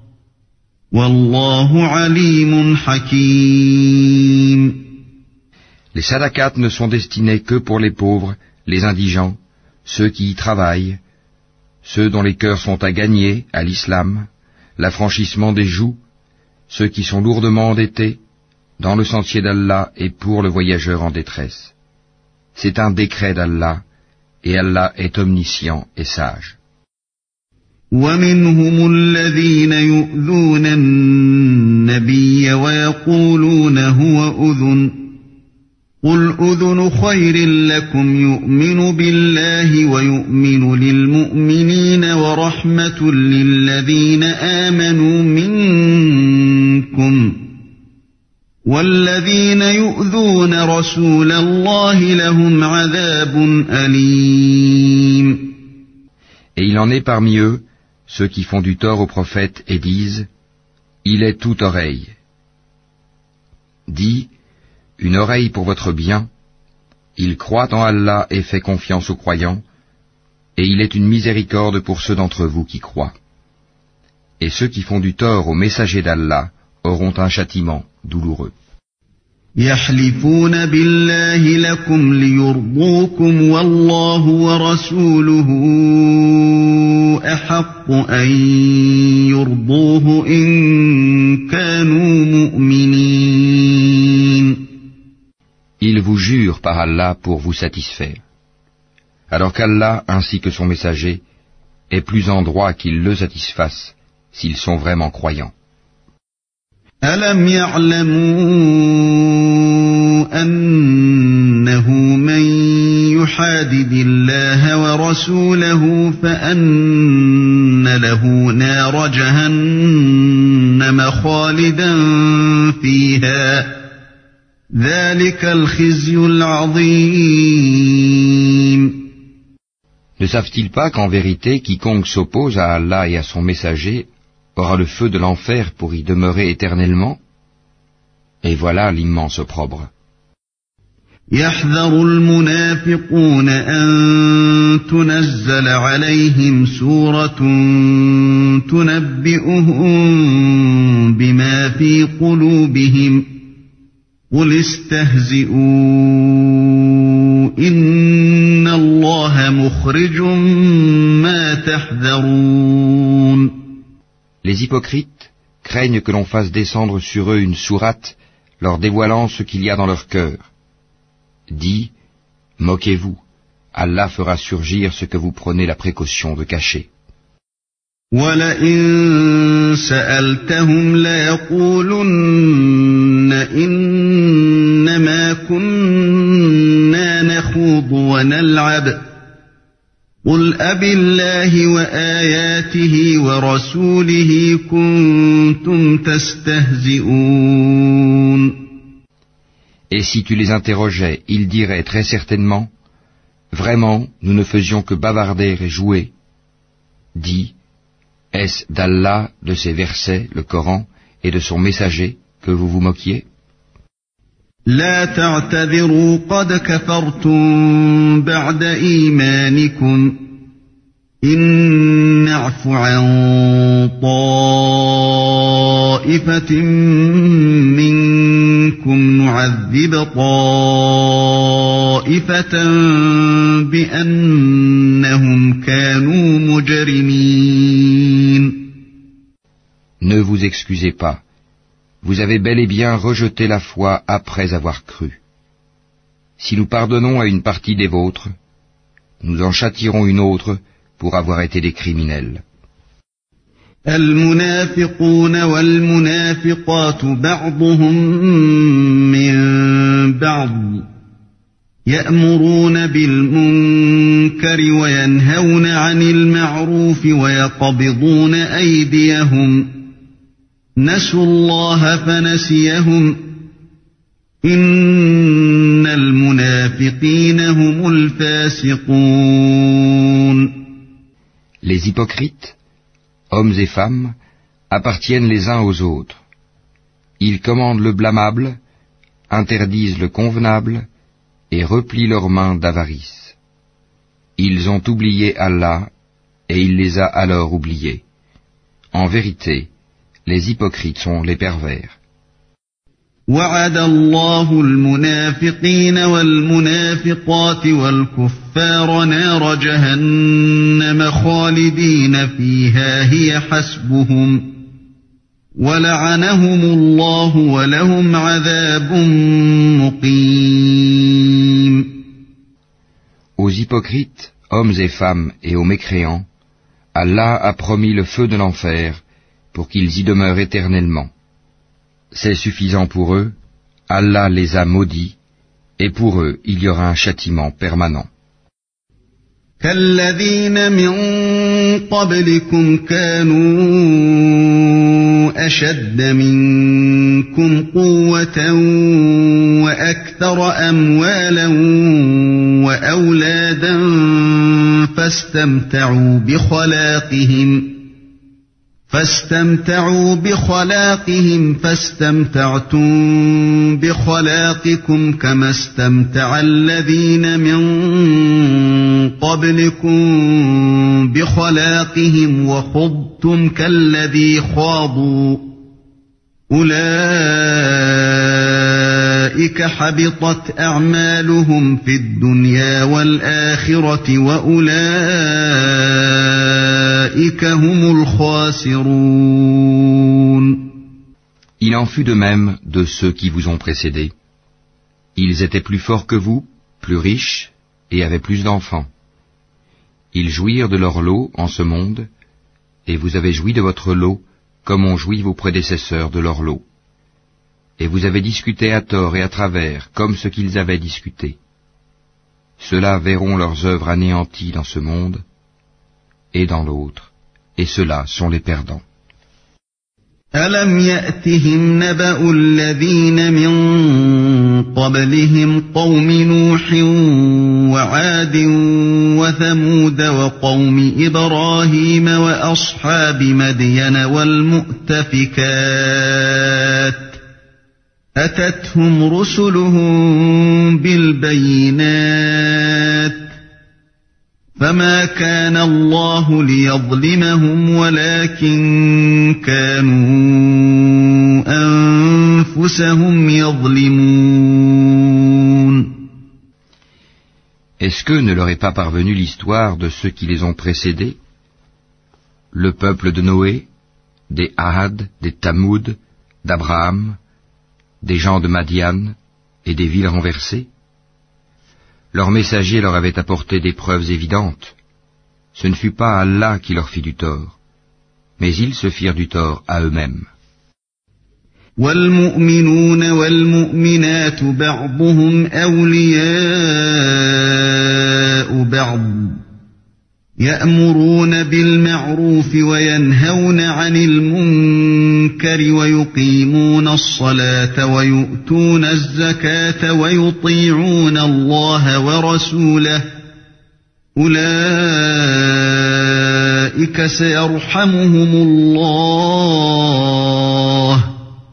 والله عليم حكيم. Les sadaqat ne sont destinés que pour les pauvres, les indigents, ceux qui y travaillent, ceux dont les cœurs sont à gagner à l'islam, l'affranchissement des joues, ceux qui sont lourdement endettés, dans le sentier d'Allah et pour le voyageur en détresse. C'est un décret d'Allah, et Allah est omniscient et sage. وَمِنْهُمُ الَّذِينَ يُؤْذُونَ النَّبِيَّ وَيَقُولُونَ هُوَ أُذُنٌ قُلْ أُذُنُ خَيْرٍ لَكُمْ يُؤْمِنُ بِاللَّهِ وَيُؤْمِنُ لِلْمُؤْمِنِينَ وَرَحْمَةٌ لِلَّذِينَ آمَنُوا مِنكُمْ وَالَّذِينَ يُؤْذُونَ رَسُولَ اللَّهِ لَهُمْ عَذَابٌ أَلِيمٌ. Et il en est parmi eux ceux qui font du tort au prophète et disent « Il est toute oreille ». Dis « Une oreille pour votre bien, il croit en Allah et fait confiance aux croyants, et il est une miséricorde pour ceux d'entre vous qui croient. Et ceux qui font du tort au messager d'Allah auront un châtiment douloureux. يحلفون بالله لكم ليرضوكم والله ورسوله أحق أن يرضوه إن كانوا مؤمنين. Ils vous jurent par Allah pour vous satisfaire, alors qu'Allah ainsi que son messager est plus en droit qu'ils le satisfassent s'ils sont vraiment croyants. أَلَمْ يَعْلَمُوا أَنَّهُ مَنْ يُحَادِدِ اللَّهَ وَرَسُولَهُ فَأَنَّ لَهُ نَارَ جَهَنَّمَ خَالِدًا فِيهَا ذَلِكَ الْخِزْيُ الْعَظِيمُ. Ne savent-ils pas qu'en vérité quiconque s'oppose à Allah et à son messager aura le feu de l'enfer pour y demeurer éternellement? Et voilà l'immense opprobre. يحذر المنافقون أن تنزل عليهم سورة تنبئهم بما في قلوبهم قل استهزئوا إن الله مخرج ما تحذرون. Les hypocrites craignent que l'on fasse descendre sur eux une sourate leur dévoilant ce qu'il y a dans leur cœur. Dis, moquez-vous, Allah fera surgir ce que vous prenez la précaution de cacher. وَلَئِن سَأَلْتَهُمْ لَيَقُولُنَّ إِنَّمَا كُنَّا نَخُوضُ وَنَلْعَبُ قُلْ أَبِاللَّهِ وَآيَاتِهِ وَرَسُولِهِ كُنْتُمْ تَسْتَهْزِئُونَ. Et si tu les interrogeais, ils diraient très certainement, vraiment, nous ne faisions que bavarder et jouer. Dis, est-ce d'Allah, de ses versets, le Coran, et de son messager, que vous vous moquiez? لا تعتذروا قد كفرتم بعد إيمانكم إن نعف عن طائفة منكم نعذب طائفة بأنهم كانوا مجرمين. Ne vous excusez pas. Vous avez bel et bien rejeté la foi après avoir cru. Si nous pardonnons à une partie des vôtres, nous en châtierons une autre pour avoir été des criminels. المنافقون والمنافقات بعضهم من بعض يأمرون بالمنكر وينهون عن المعروف ويقبضون أيديهم نسوا الله فنسيهم إن المنافقين هم الفاسقون. Les hypocrites, hommes et femmes, appartiennent les uns aux autres. Ils commandent le blâmable, interdisent le convenable et replient leurs mains d'avarice. Ils ont oublié Allah et il les a alors oubliés. En vérité, les hypocrites sont les pervers. وعد الله المنافقين والمنافقات والكفار نار جهنم خالدين فيها هي حسبهم ولعنهم الله ولهم عذاب مقيم. Aux hypocrites, hommes et femmes, et aux mécréants, Allah a promis le feu de l'enfer pour qu'ils y demeurent éternellement. C'est suffisant pour eux, Allah les a maudits, et pour eux il y aura un châtiment permanent. كالذين من قبلكم كانوا أشد منكم قوة وأكثر أموالا وأولادا فاستمتعوا بخلاقهم فاستمتعوا بخلاقهم فاستمتعتم بخلاقكم كما استمتع الذين من قبلكم بخلاقهم وخضتم كالذي خاضوا أولئك حبطت أعمالهم في الدنيا والآخرة وأولئك هم الخاسرون. Il en fut de même de ceux qui vous ont précédés. Ils étaient plus forts que vous, plus riches, et avaient plus d'enfants. Ils jouirent de leur lot en ce monde, et vous avez joui de votre lot, comme ont joui vos prédécesseurs de leur lot. Et vous avez discuté à tort et à travers, comme ce qu'ils avaient discuté. Ceux-là verront leurs œuvres anéanties dans ce monde, et dans l'autre, et ceux-là sont les perdants. أَلَمْ يَأْتِهِمْ نَبَأُ الَّذِينَ مِنْ قَبْلِهِمْ قَوْمِ نُوحٍ وَعَادٍ وَثَمُودَ وَقَوْمِ إِبْرَاهِيمَ وَأَصْحَابِ مَدْيَنَ وَالْمُؤْتَفِكَاتِ أَتَتْهُمْ رُسُلُهُم بِالْبَيِّنَاتِ فما كان الله ليظلمهم ولكن كانوا أنفسهم يظلمون. Est-ce que ne leur est pas parvenue l'histoire de ceux qui les ont précédés? Le peuple de Noé, des Ahad, des Tamoud, d'Abraham, des gens de Madian et des villes renversées? Leurs messagers leur avaient apporté des preuves évidentes. Ce ne fut pas Allah qui leur fit du tort, mais ils se firent du tort à eux-mêmes. والمؤمنون والمؤمنات بعضهم أولياء بعض يأمرون بالمعروف وينهون عن المنكر ويقيمون الصلاة ويؤتون الزكاة ويطيعون الله ورسوله أولئك سيرحمهم الله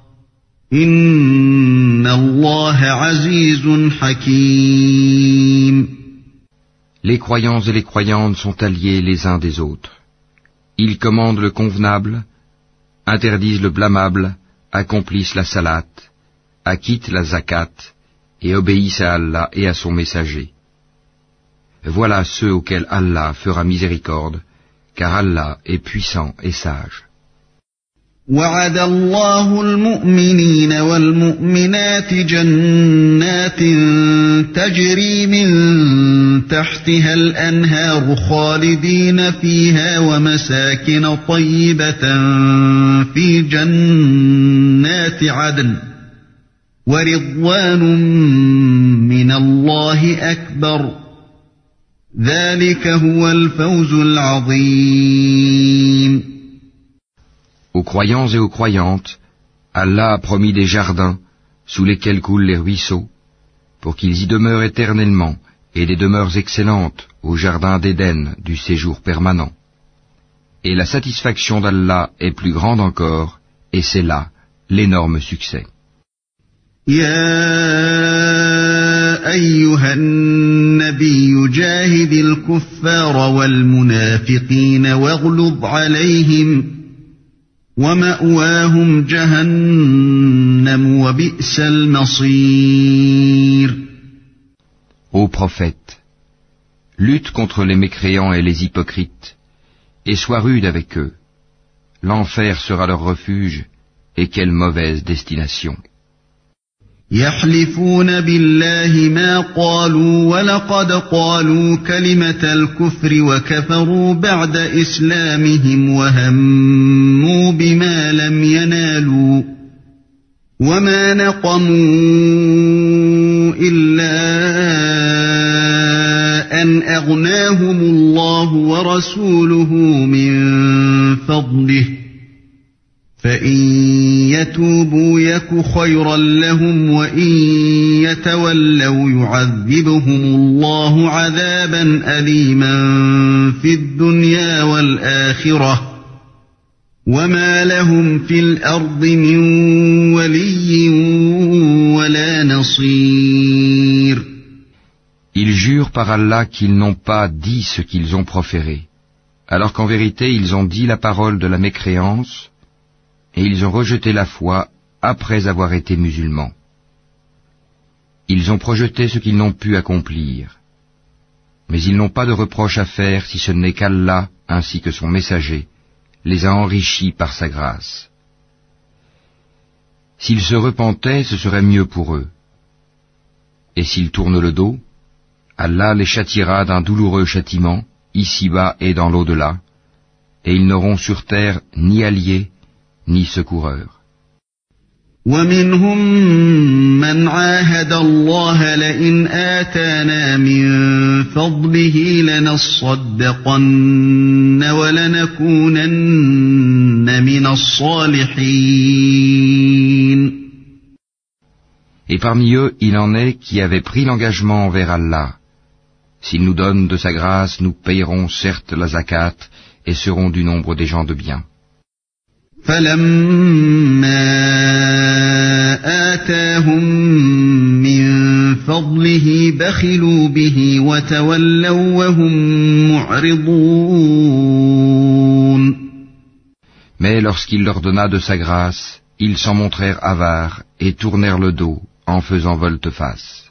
إن الله عزيز حكيم. Les croyants et les croyantes sont alliés les uns des autres. Ils commandent le convenable, interdisent le blâmable, accomplissent la salat, acquittent la zakat et obéissent à Allah et à son messager. Voilà ceux auxquels Allah fera miséricorde, car Allah est puissant et sage. وعد الله المؤمنين والمؤمنات جنات تجري من تحتها الأنهار خالدين فيها ومساكن طيبة في جنات عدن ورضوان من الله أكبر ذلك هو الفوز العظيم. Aux croyants et aux croyantes, Allah a promis des jardins sous lesquels coulent les ruisseaux, pour qu'ils y demeurent éternellement, et des demeures excellentes au jardin d'Éden du séjour permanent. Et la satisfaction d'Allah est plus grande encore, et c'est là l'énorme succès. Ya ayyuhan nabiyyu jahidil kuffara wal munafiqina waghlub alayhim وَمَأْوَاهُمْ جَهَنَّمُ وَبِئْسَ الْمَصِيرُ. Ô prophète, lutte contre les mécréants et les hypocrites, et sois rude avec eux. L'enfer sera leur refuge, et quelle mauvaise destination. يحلفون بالله ما قالوا ولقد قالوا كلمة الكفر وكفروا بعد إسلامهم وهموا بما لم ينالوا وما نقموا إلا أن أغناهم الله ورسوله من فضله فإن يتوبوا يك خيرا لهم وإن يتولوا يعذبهم الله عذابا أليما في الدنيا والآخرة وما لهم في الأرض من ولي ولا نصير. Ils jurent par Allah qu'ils n'ont pas dit ce qu'ils ont proféré, alors qu'en vérité ils ont dit la parole de la mécréance, et ils ont rejeté la foi après avoir été musulmans. Ils ont projeté ce qu'ils n'ont pu accomplir, mais ils n'ont pas de reproche à faire si ce n'est qu'Allah, ainsi que son messager, les a enrichis par sa grâce. S'ils se repentaient, ce serait mieux pour eux. Et s'ils tournent le dos, Allah les châtiera d'un douloureux châtiment, ici-bas et dans l'au-delà, et ils n'auront sur terre ni alliés, ni secoureur. ومنهم من عاهد الله لئن آتانا من فضله لنصدقن ولنكونن من الصالحين. Et parmi eux, il en est qui avaient pris l'engagement envers Allah. S'il nous donne de sa grâce, nous payerons certes la zakat et serons du nombre des gens de bien. فَلَمَّا آتَاهُم مِّن فَضْلِهِ بَخِلُوا بِهِ وَتَوَلَّوْا وَهُم مُّعْرِضُونَ. Mais lorsqu'il leur donna de sa grâce, ils s'en montrèrent avares et tournèrent le dos en faisant volte-face.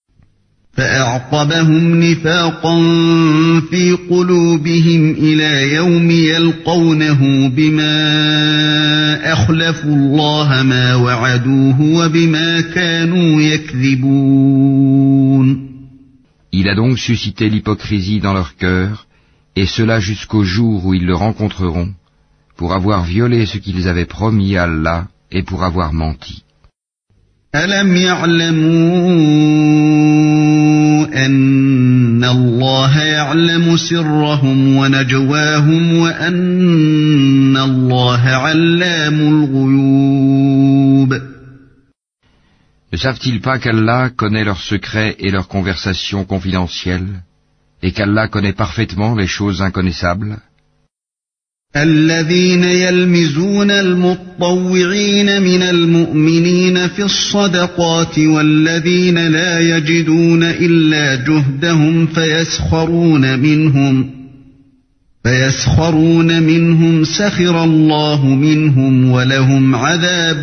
فأعقبهم نفاقا في قلوبهم إلى يوم يلقونه بما أخلفوا الله ما وعدوه وبما كانوا يكذبون. Il a donc suscité l'hypocrisie dans leur cœur, et cela jusqu'au jour où ils le rencontreront, pour avoir violé ce qu'ils avaient promis à Allah et pour avoir menti. أَلَمْ يَعْلَمُوا أَنَّ الله يعلم سرهم ونجواهم وأن الله علام الغيوب. Ne savent-ils pas qu'Allah connaît leurs secrets et leurs conversations confidentielles, et qu'Allah connaît parfaitement les choses inconnaissables? الذين يلمزون المطوعين من المؤمنين في الصدقات والذين لا يجدون إلا جهدهم فيسخرون منهم فيسخرون منهم سخر الله منهم ولهم عذاب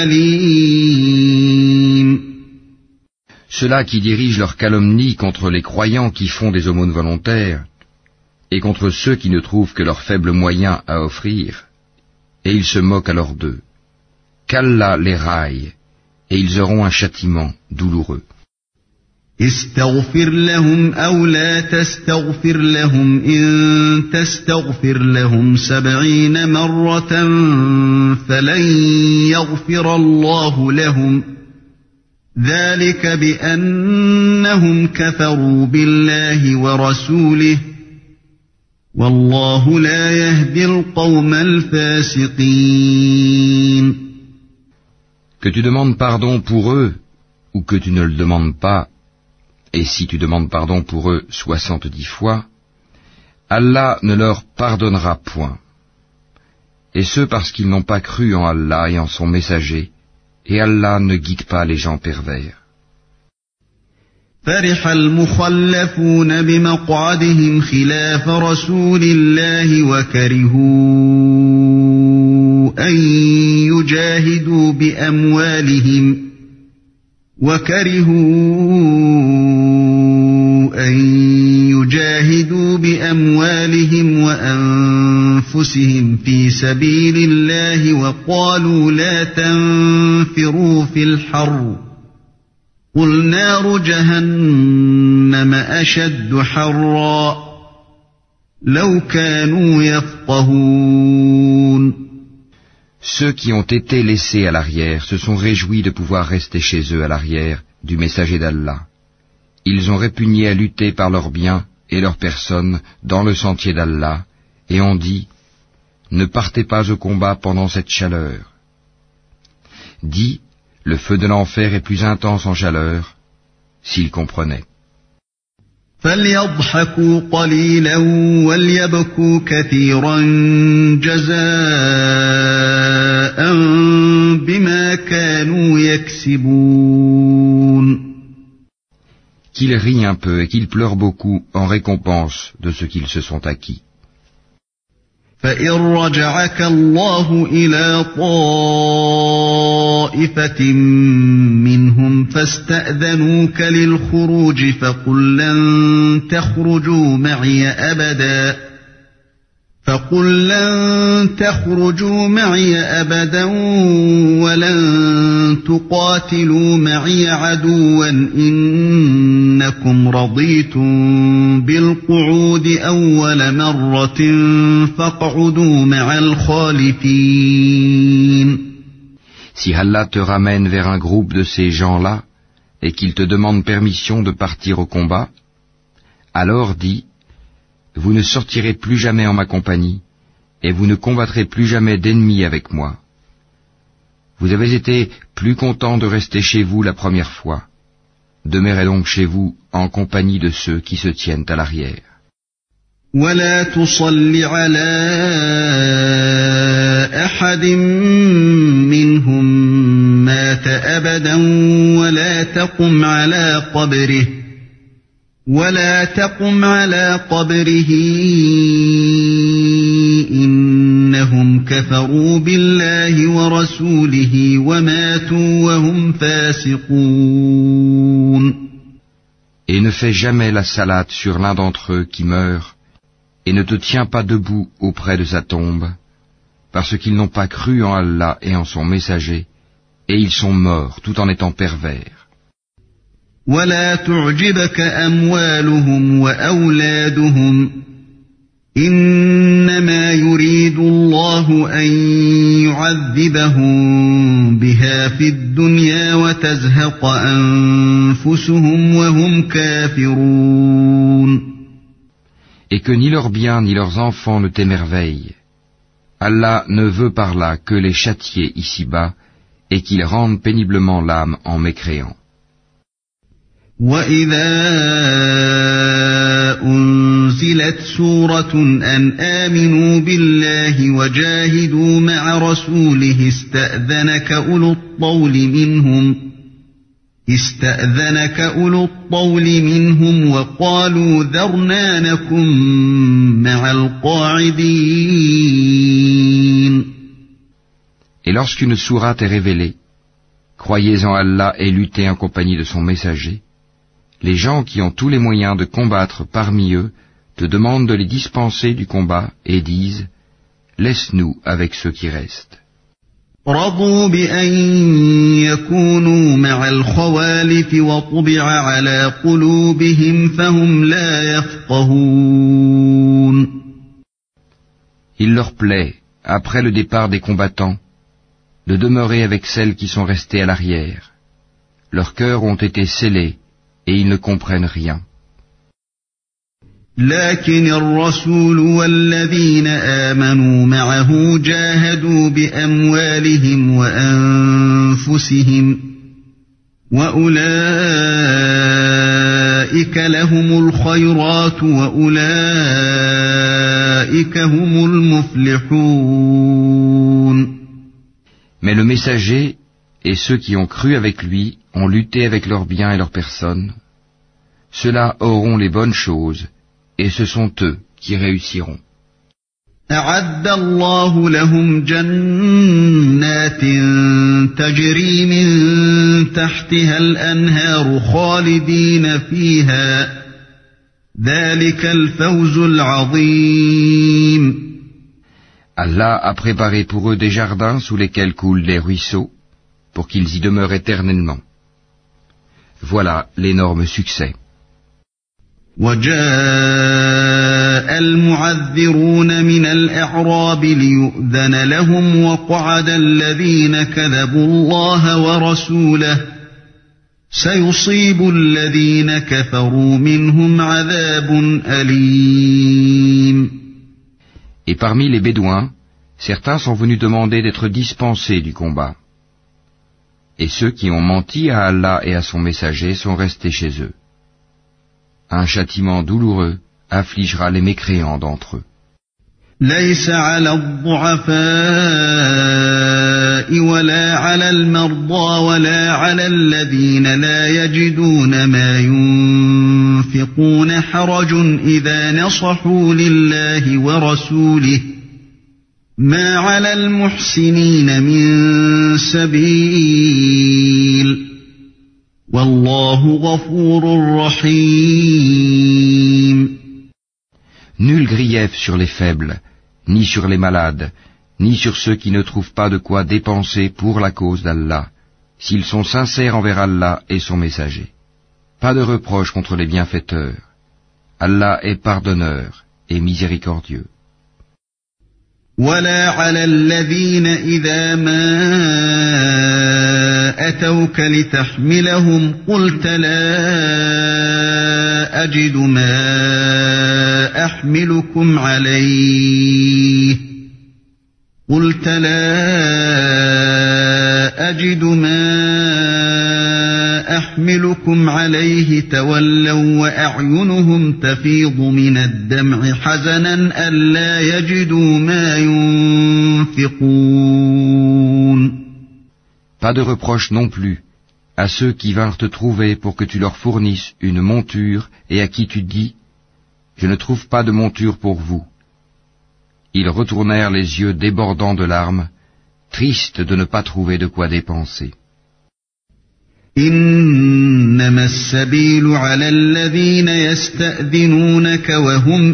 أليم. Ceux-là qui dirigent leur calomnie contre les croyants qui font des aumônes volontaires, et contre ceux qui ne trouvent que leurs faibles moyens à offrir, et ils se moquent alors d'eux. Qu'Allah les raille, et ils auront un châtiment douloureux. استغفر لهم أو لا تستغفر لهم إن تستغفر لهم سبعين مرة فلن يغفر الله لهم ذلك بأنهم كفروا بالله ورسوله والله لا يهدي القوم الفاسقين. Que tu demandes pardon pour eux, ou que tu ne le demandes pas, et si tu demandes pardon pour eux soixante-dix fois, Allah ne leur pardonnera point. Et ce parce qu'ils n'ont pas cru en Allah et en son messager, et Allah ne guide pas les gens pervers. فرح المخلفون بمقعدهم خلاف رسول الله وكرهوا أن يجاهدوا بأموالهم وكرهوا أن يجاهدوا بأموالهم وأنفسهم في سبيل الله وقالوا لا تنفروا في الحر قل نار جهنم أشد حرا لو كانوا يفقهون. Ceux qui ont été laissés à l'arrière se sont réjouis de pouvoir rester chez eux à l'arrière du messager d'Allah. Ils ont répugné à lutter par leurs biens et leurs personnes dans le sentier d'Allah et ont dit « Ne partez pas au combat pendant cette chaleur ». Dis « Le feu de l'enfer est plus intense en chaleur » s'ils comprenaient. فليضحكوا قليلا وليبكوا كثيرا جزاء بما كانوا يكسبون. Qu'ils rient un peu et qu'ils pleurent beaucoup en récompense de ce qu'ils se sont acquis. فإن رجعك الله إلى طائفة منهم فاستأذنوك للخروج فقل لن تخرجوا معي أبدا فقل لن تخرجوا معي أبدا ولن تقاتلوا معي عدوا إنكم رضيتم بالقعود أول مرة فاقعدوا مع الخالفين. Si Allah te ramène vers un groupe de ces gens-là et qu'il te demande permission de partir au combat, alors dis vous ne sortirez plus jamais en ma compagnie, et vous ne combattrez plus jamais d'ennemis avec moi. Vous avez été plus content de rester chez vous la première fois. Demeurez donc chez vous en compagnie de ceux qui se tiennent à l'arrière. ولا تصل على أحد منهم مات أبدا ولا تقم على قبره ولا تقم على قبره إنهم كفروا بالله ورسوله وماتوا وهم فاسقون. Et ne fais jamais la salate sur l'un d'entre eux qui meurt, et ne te tiens pas debout auprès de sa tombe, parce qu'ils n'ont pas cru en Allah et en son messager, et ils sont morts tout en étant pervers. ولا تعجبك أموالهم وأولادهم إنما إنما يريد الله أن يعذبهم بها في الدنيا وتزهق أنفسهم وهم كافرون. Et que ni leurs biens ni leurs enfants ne t'émerveillent. Allah ne veut par là que les châtier ici-bas et qu'ils rendent péniblement l'âme en mécréant. وَإِذَا أُنزِلَتْ سُورَةٌ أَنْ آمِنُوا بِاللَّهِ وَجَاهِدُوا مَعَ رَسُولِهِ اسْتَأْذَنَكَ أُولُو الطَّوْلِ مِنْهُمْ اسْتَأْذَنَكَ أُولُو الطَّوْلِ مِنْهُمْ وَقَالُوا ذَرْنَا نَكُن مَّعَ الْقَاعِدِينَ. Et lorsqu'une sourate est révélée, croyez en Allah et luttez en compagnie de son messager, les gens qui ont tous les moyens de combattre parmi eux te demandent de les dispenser du combat et disent « Laisse-nous avec ceux qui restent ». رضوا بأن يكونوا مع الخوالف وطبع على قلوبهم فهم لا يفقهون. Il leur plaît, après le départ des combattants, de demeurer avec celles qui sont restées à l'arrière. Leurs cœurs ont été scellés et ils ne comprennent rien. لكن الرسول والذين آمنوا معه جاهدوا بأموالهم وأنفسهم وأولئك لهم الخيرات وأولئك هم المفلحون. Mais le messager et ceux qui ont cru avec lui ont lutté avec leurs biens et leurs personnes. Ceux-là auront les bonnes choses. Et ce sont eux qui réussiront. أعد الله لهم جنات تجري من تحتها الأنهار خالدين فيها ذلك الفوز العظيم. Allah a préparé pour eux des jardins sous lesquels coulent des ruisseaux pour qu'ils y demeurent éternellement. Voilà l'énorme succès. وجاء المعذرون من الأعراب ليؤذن لهم وقعد الذين كذبوا الله ورسوله سيصيب الذين كفروا منهم عذاب أليم. Et parmi les Bédouins, certains sont venus demander d'être dispensés du combat. Et ceux qui ont menti à Allah et à son messager sont restés chez eux. Un châtiment douloureux affligera les mécréants d'entre eux. ليس على الضعفاء ولا على المرضى ولا على الذين لا يجدون ما ينفقون حرج إذا نصحوا لله ورسوله ما على المحسنين من سبيل والله غفور رحيم. Nul grief sur les faibles, ni sur les malades, ni sur ceux qui ne trouvent pas de quoi dépenser pour la cause d'Allah, s'ils sont sincères envers Allah et son messager. Pas de reproche contre les bienfaiteurs. Allah est pardonneur et miséricordieux. ولا على الذين إذا ما أتوك لتحملهم قلت لا أجد ما أحملكم عليه قلت لا أجد ما أحملكم عليه تولوا وأعينهم تفيض من الدمع حزنا ألا يجدوا ما ينفقون. Pas de reproche non plus à ceux qui vinrent te trouver pour que tu leur fournisses une monture et à qui tu dis « Je ne trouve pas de monture pour vous ». Ils retournèrent les yeux débordants de larmes, tristes de ne pas trouver de quoi dépenser. إنما السبيل على الذين يستأذنونك وهم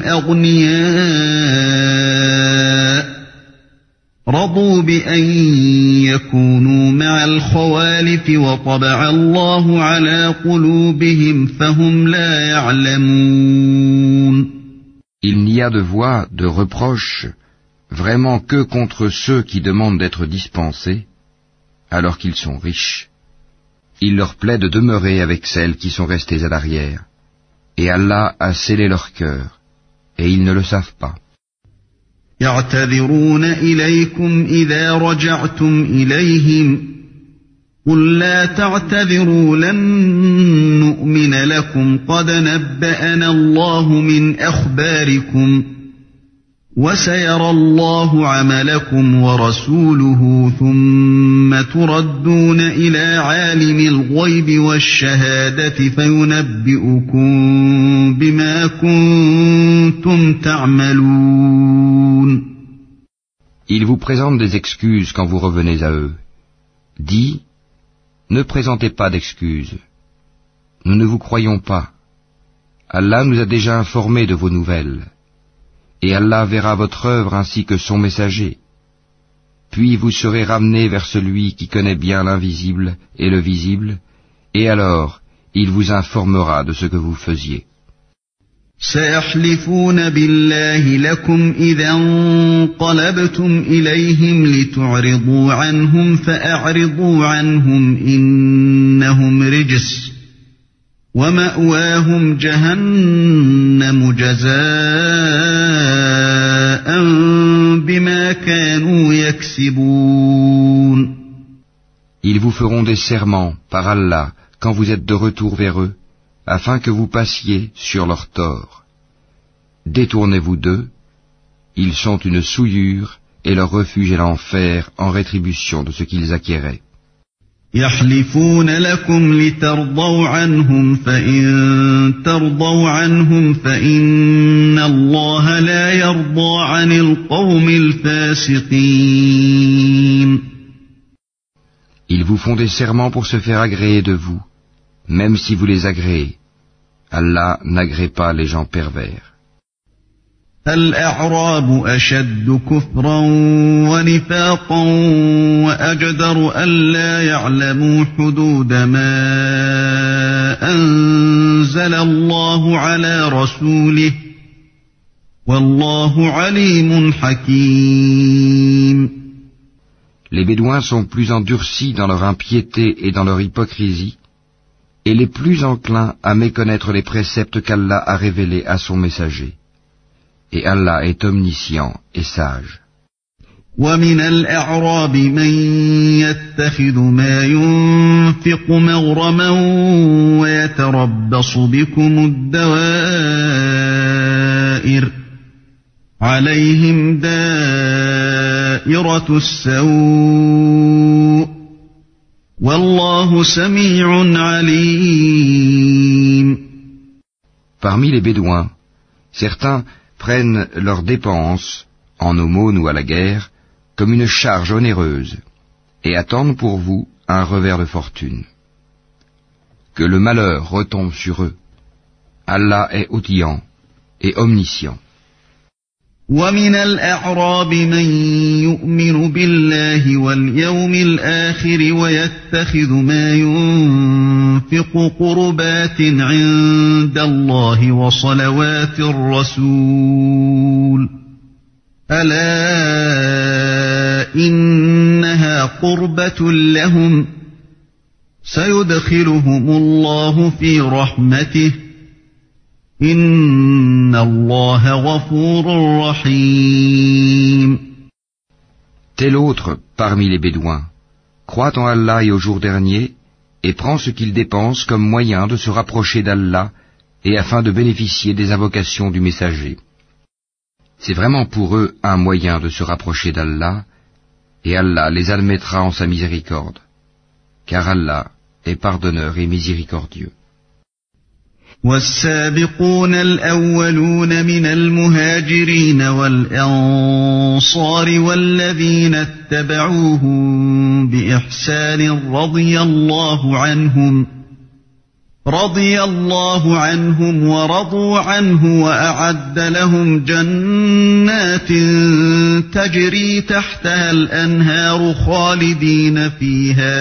أغنياء رضوا بأن يكونوا مع الخوالف وطبع الله على قلوبهم فهم لا يعلمون. Il n'y a de voix, de reproche, vraiment que contre ceux qui demandent d'être dispensés, alors qu'ils sont riches. Il leur plaît de demeurer avec celles qui sont restées à l'arrière, et Allah a scellé leur cœur, et ils ne le savent pas. يعتذرون إليكم إذا رجعتم إليهم قل لا تعتذروا لن نؤمن لكم قد نبأنا الله من أخباركم وسيرى الله عملكم ورسوله ثم تردون إلى عالم الغيب والشهادة فينبئكم بما كنتم تعملون. Ils vous présentent des excuses quand vous revenez à eux. Dis, ne présentez pas d'excuses. Nous ne vous croyons pas. Allah nous a déjà informés de vos nouvelles. Et Allah verra votre œuvre ainsi que son messager. Puis vous serez ramenés vers celui qui connaît bien l'invisible et le visible, et alors il vous informera de ce que vous faisiez. سيحلفون بالله لكم إذا انقلبتم إليهم لتعرضوا عنهم فأعرضوا عنهم إنهم رجس ومأواهم جهنم جزاء بما كانوا يكسبون. Ils vous feront des serments par Allah quand vous êtes de retour vers eux, afin que vous passiez sur leur tort. Détournez-vous d'eux, ils sont une souillure, et leur refuge est l'enfer en rétribution de ce qu'ils acquéraient. يحلفون لكم لترضوا عنهم فإن ترضوا عنهم فإن الله لا يرضى عن القوم الفاسقين. Ils vous font des serments pour se faire agréer de vous. Même si vous les agréez, Allah n'agrée pas les gens pervers. الأعراب أشد كفرا ونفاقا وأجدر ألا يعلموا حدود ما أنزل الله على رسوله والله عليم حكيم. Les Bédouins sont plus endurcis dans leur impiété et dans leur hypocrisie, et les plus enclins à méconnaître les préceptes qu'Allah a révélés à son messager. Et Allah est omniscient et sage. ومن الأعراب من يتخذ ما ينفق مغرما ويتربص بكم الدوائر عليهم دائرة السوء والله سميع عليم. Parmi les Bédouins, certains prennent leurs dépenses, en aumône ou à la guerre, comme une charge onéreuse, et attendent pour vous un revers de fortune. Que le malheur retombe sur eux. Allah est audient et omniscient. ومن الأعراب من يؤمن بالله واليوم الآخر ويتخذ ما ينفق قربات عند الله وصلوات الرسول ألا إنها قربة لهم سيدخلهم الله في رحمته إن الله غفور رحيم. Tel autre, parmi les Bédouins, croit en Allah et au jour dernier, et prend ce qu'il dépense comme moyen de se rapprocher d'Allah et afin de bénéficier des invocations du messager. C'est vraiment pour eux un moyen de se rapprocher d'Allah, et Allah les admettra en sa miséricorde, car Allah est pardonneur et miséricordieux. والسابقون الأولون من المهاجرين والأنصار والذين اتبعوهم بإحسان رضي الله عنهم رضي الله عنهم ورضوا عنه وأعد لهم جنات تجري تحتها الأنهار خالدين فيها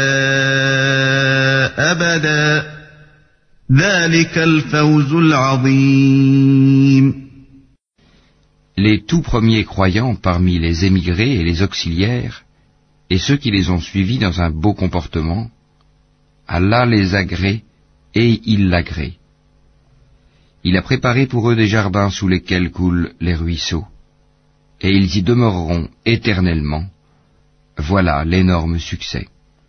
أبدا ذلك الفوز العظيم. Les tout premiers croyants parmi les émigrés et les auxiliaires, et ceux qui les ont suivis dans un beau comportement, Allah les agrée et il l'agrée. Il a préparé pour eux des jardins sous lesquels coulent les ruisseaux, et ils y demeureront éternellement. Voilà l'énorme succès.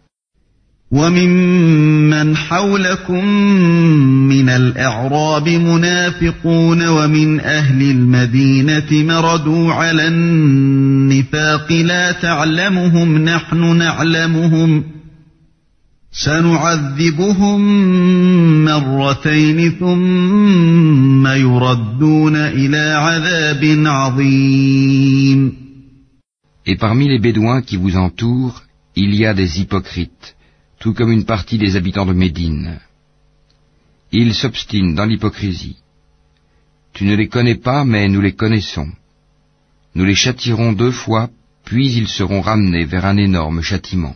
وَمِمَّنْ حَوْلَكُمْ مِنَ الْأَعْرَابِ مُنَافِقُونَ وَمِنْ أَهْلِ الْمَدِينَةِ مَرَدُوا عَلَى النِّفَاقِ لَا تَعْلَمُهُمْ نَحْنُ نَعْلَمُهُمْ سَنُعَذِّبُهُم مَّرَّتَيْنِ ثُمَّ يُرَدُّونَ إِلَى عَذَابٍ عَظِيمٍ. Et parmi les Bédouins qui vous entourent, il y a des hypocrites, tout comme une partie des habitants de Médine. Ils s'obstinent dans l'hypocrisie. Tu ne les connais pas, mais nous les connaissons. Nous les châtierons deux fois, puis ils seront ramenés vers un énorme châtiment.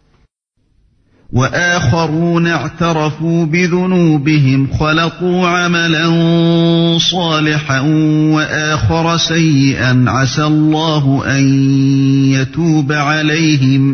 وَآخَرُونَ اعْتَرَفُوا بِذُنُوبِهِمْ خَلَطُوا عَمَلًا صَالِحًا وَآخَرَ سَيِّئًا عَسَى اللَّهُ أَن يَتُوبَ عَلَيْهِمْ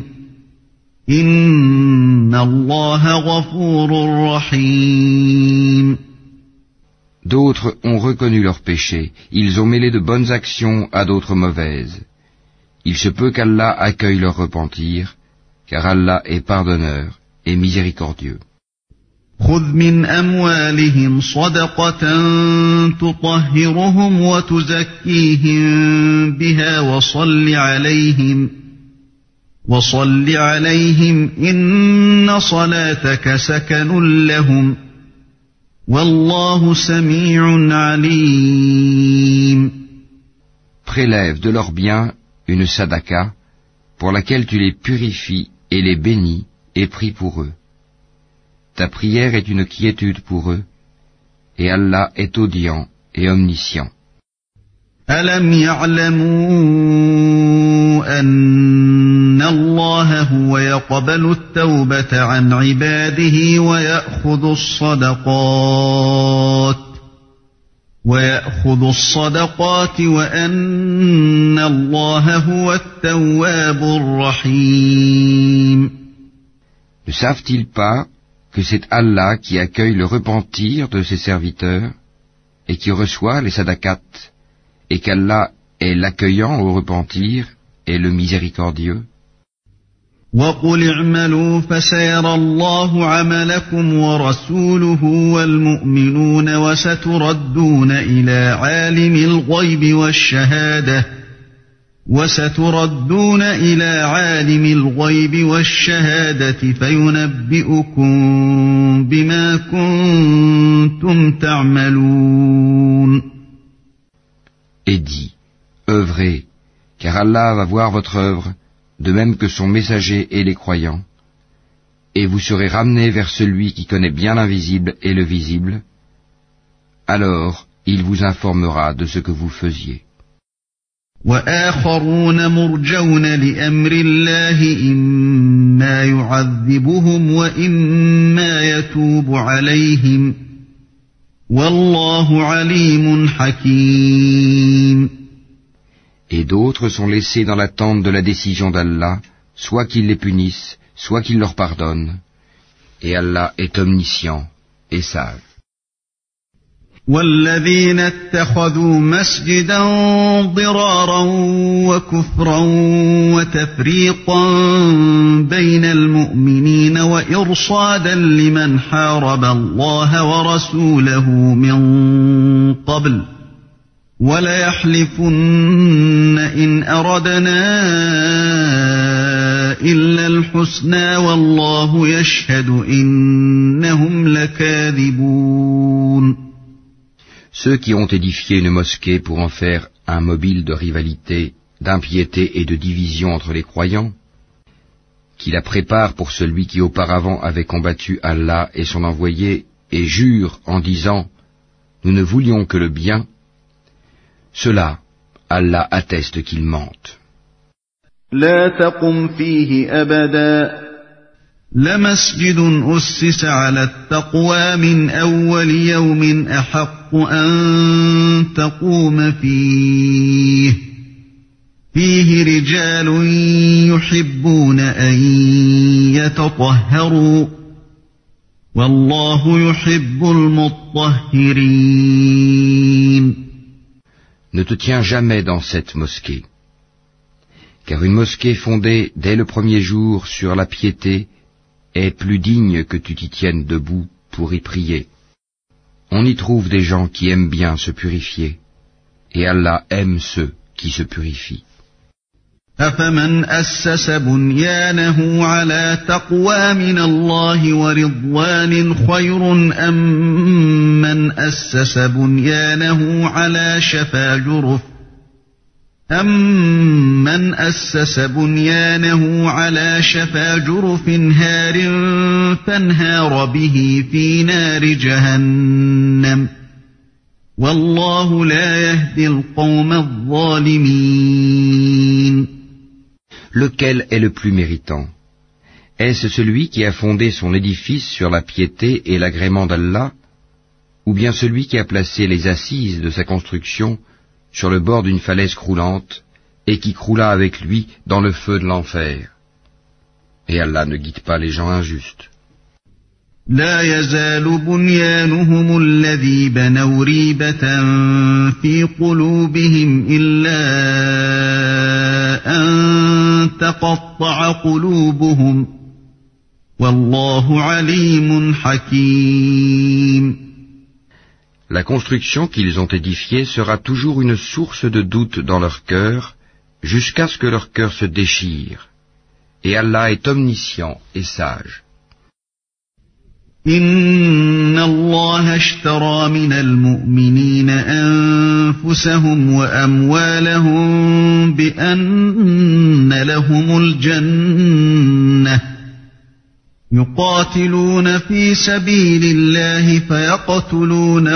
إِنَّ اللَّهَ غَفُورٌ رَّحِيمٌ. D'autres ont reconnu leurs péchés, ils ont mêlé de bonnes actions à d'autres mauvaises. Il se peut qu'Allah accueille leur repentir, car Allah est pardonneur et miséricordieux. خُذْ مِنْ أَمْوَالِهِمْ صَدَقَةً تُطَهِّرُهُمْ وَتُزَكِّيهِمْ بِهَا وَصَلِّ عَلَيْهِمْ وَصَلِّ عَلَيْهِمْ إِنَّ صَلَاتَكَ سَكَنٌ لَهُمْ وَاللَّهُ سَمِيعٌ عَلِيمٌ. Prélève de leurs biens une sadaka, pour laquelle tu les purifies et les bénis, et prie pour eux. Ta prière est une quiétude pour eux, et Allah est audient et omniscient. أَلَمْ يَعْلَمُوا أَنَّ اللَّهَ هُوَ يَقْبَلُ التَّوْبَةَ عَنْ عِبَادِهِ وَيَأْخُذُ الصَّدَقَاتِ وَيَأْخُذُ الصَّدَقَاتِ وَأَنَّ اللَّهَ هُوَ التَّوَّابُ الرَّحِيمُ. Ne savent-ils pas que c'est Allah qui accueille le repentir de ses serviteurs et qui reçoit les sadakats, et qu'Allah est l'accueillant au repentir et le miséricordieux? وَقُلِ اعْمَلُوا فَسَيَرَى اللَّهُ عَمَلَكُمْ وَرَسُولُهُ وَالْمُؤْمِنُونَ وَسَتُرَدُّونَ إِلَى عَالِمِ الْغَيْبِ وَالشَّهَادَةِ وَسَتُرَدُّونَ إِلَى عَالِمِ الْغَيْبِ وَالشَّهَادَةِ فَيُنَبِّئُكُم بِمَا كُنتُمْ تَعْمَلُونَ. Et dis, œuvrez, car Allah va voir votre œuvre, de même que son messager et les croyants, et vous serez ramenés vers celui qui connaît bien l'invisible et le visible, alors il vous informera de ce que vous faisiez. وَآخَرُونَ مُرْجَوْنَ لِأَمْرِ اللَّهِ إِمَّا يُعَذِّبُهُمْ وَإِمَّا يَتُوبُ عَلَيْهِمْ وَاللَّهُ عَلِيمٌ حَكِيمٌ. Et d'autres sont laissés dans l'attente de la décision d'Allah, soit qu'il les punisse, soit qu'il leur pardonne, et Allah est omniscient et sage. وَالَّذِينَ اتَّخَذُوا مَسْجِدًا ضِرَارًا وَكُفْرًا وَتَفْرِيقًا بَيْنَ الْمُؤْمِنِينَ وَإِرْصَادًا لِمَنْ حَارَبَ اللَّهَ وَرَسُولَهُ مِنْ قَبْلُ وَلَيَحْلِفُنَّ إِنْ أَرَدْنَا إِلَّا الْحُسْنَى وَاللَّهُ يَشْهَدُ إِنَّهُمْ لَكَاذِبُونَ. Ceux qui ont édifié une mosquée pour en faire un mobile de rivalité, d'impiété et de division entre les croyants, qui la préparent pour celui qui auparavant avait combattu Allah et son envoyé, et jurent en disant « Nous ne voulions que le bien », ceux-là, Allah atteste qu'ils mentent. لا تقم فيه أبدا لمسجد أسس على التقوى من أول يوم أحق أن تقوم فيه فيه رجال يحبون أن يتطهروا والله يحب المطهرين. Ne te tiens jamais dans cette mosquée, car une mosquée fondée dès le premier jour sur la piété est plus digne que tu t'y tiennes debout pour y prier. On y trouve des gens qui aiment bien se purifier, et Allah aime ceux qui se purifient. أفمن أسس بنيانه على تقوى من الله ورضوان خير أم من أسس بنيانه على شفا جرف أَمَّنْ أَسَّسَ بُنْيَانَهُ عَلَى شَفَا جُرُفٍ هَارٍ فَانْهَارَ بِهِ فِي نَارِ جَهَنَّمَ وَاللَّهُ لَا يَهْدِي الْقَوْمَ الظَّالِمِينَ. Lequel est le plus méritant? Est-ce celui qui a fondé son édifice sur la piété et l'agrément d'Allah, ou bien celui qui a placé les assises de sa construction sur le bord d'une falaise croulante, et qui croula avec lui dans le feu de l'enfer? Et Allah ne guide pas les gens injustes. لا يزال بنيانهم الذي بنوا ريبة في قلوبهم إلا أن تقطع قلوبهم والله عليم حكيم. La construction qu'ils ont édifiée sera toujours une source de doute dans leur cœur, jusqu'à ce que leur cœur se déchire. Et Allah est omniscient et sage. إن الله اشترى من المؤمنين أنفسهم وأموالهم بأن لهم الجنة يقاتلون في سبيل الله فيقتلون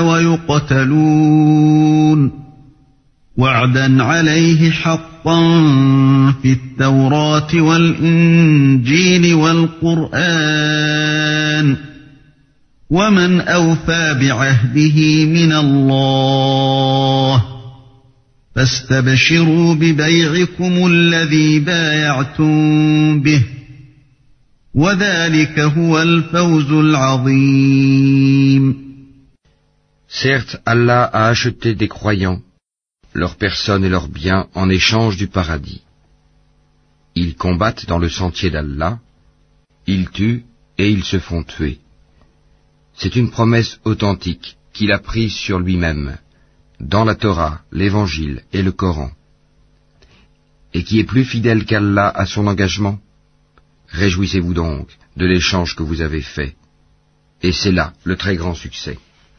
ويقتلون وعدا عليه حقا في التوراة والإنجيل والقرآن ومن أوفى بعهده من الله فاستبشروا ببيعكم الذي بايعتم به وذلك هو الفوز العظيم. Certes, Allah a acheté des croyants, leurs personnes et leurs biens en échange du paradis. Ils combattent dans le sentier d'Allah, ils tuent et ils se font tuer. C'est une promesse authentique qu'il a prise sur lui-même, dans la Torah, l'Évangile et le Coran. Et qui est plus fidèle qu'Allah à son engagement? Réjouissez-vous donc de l'échange que vous avez fait. Et c'est là le très grand succès.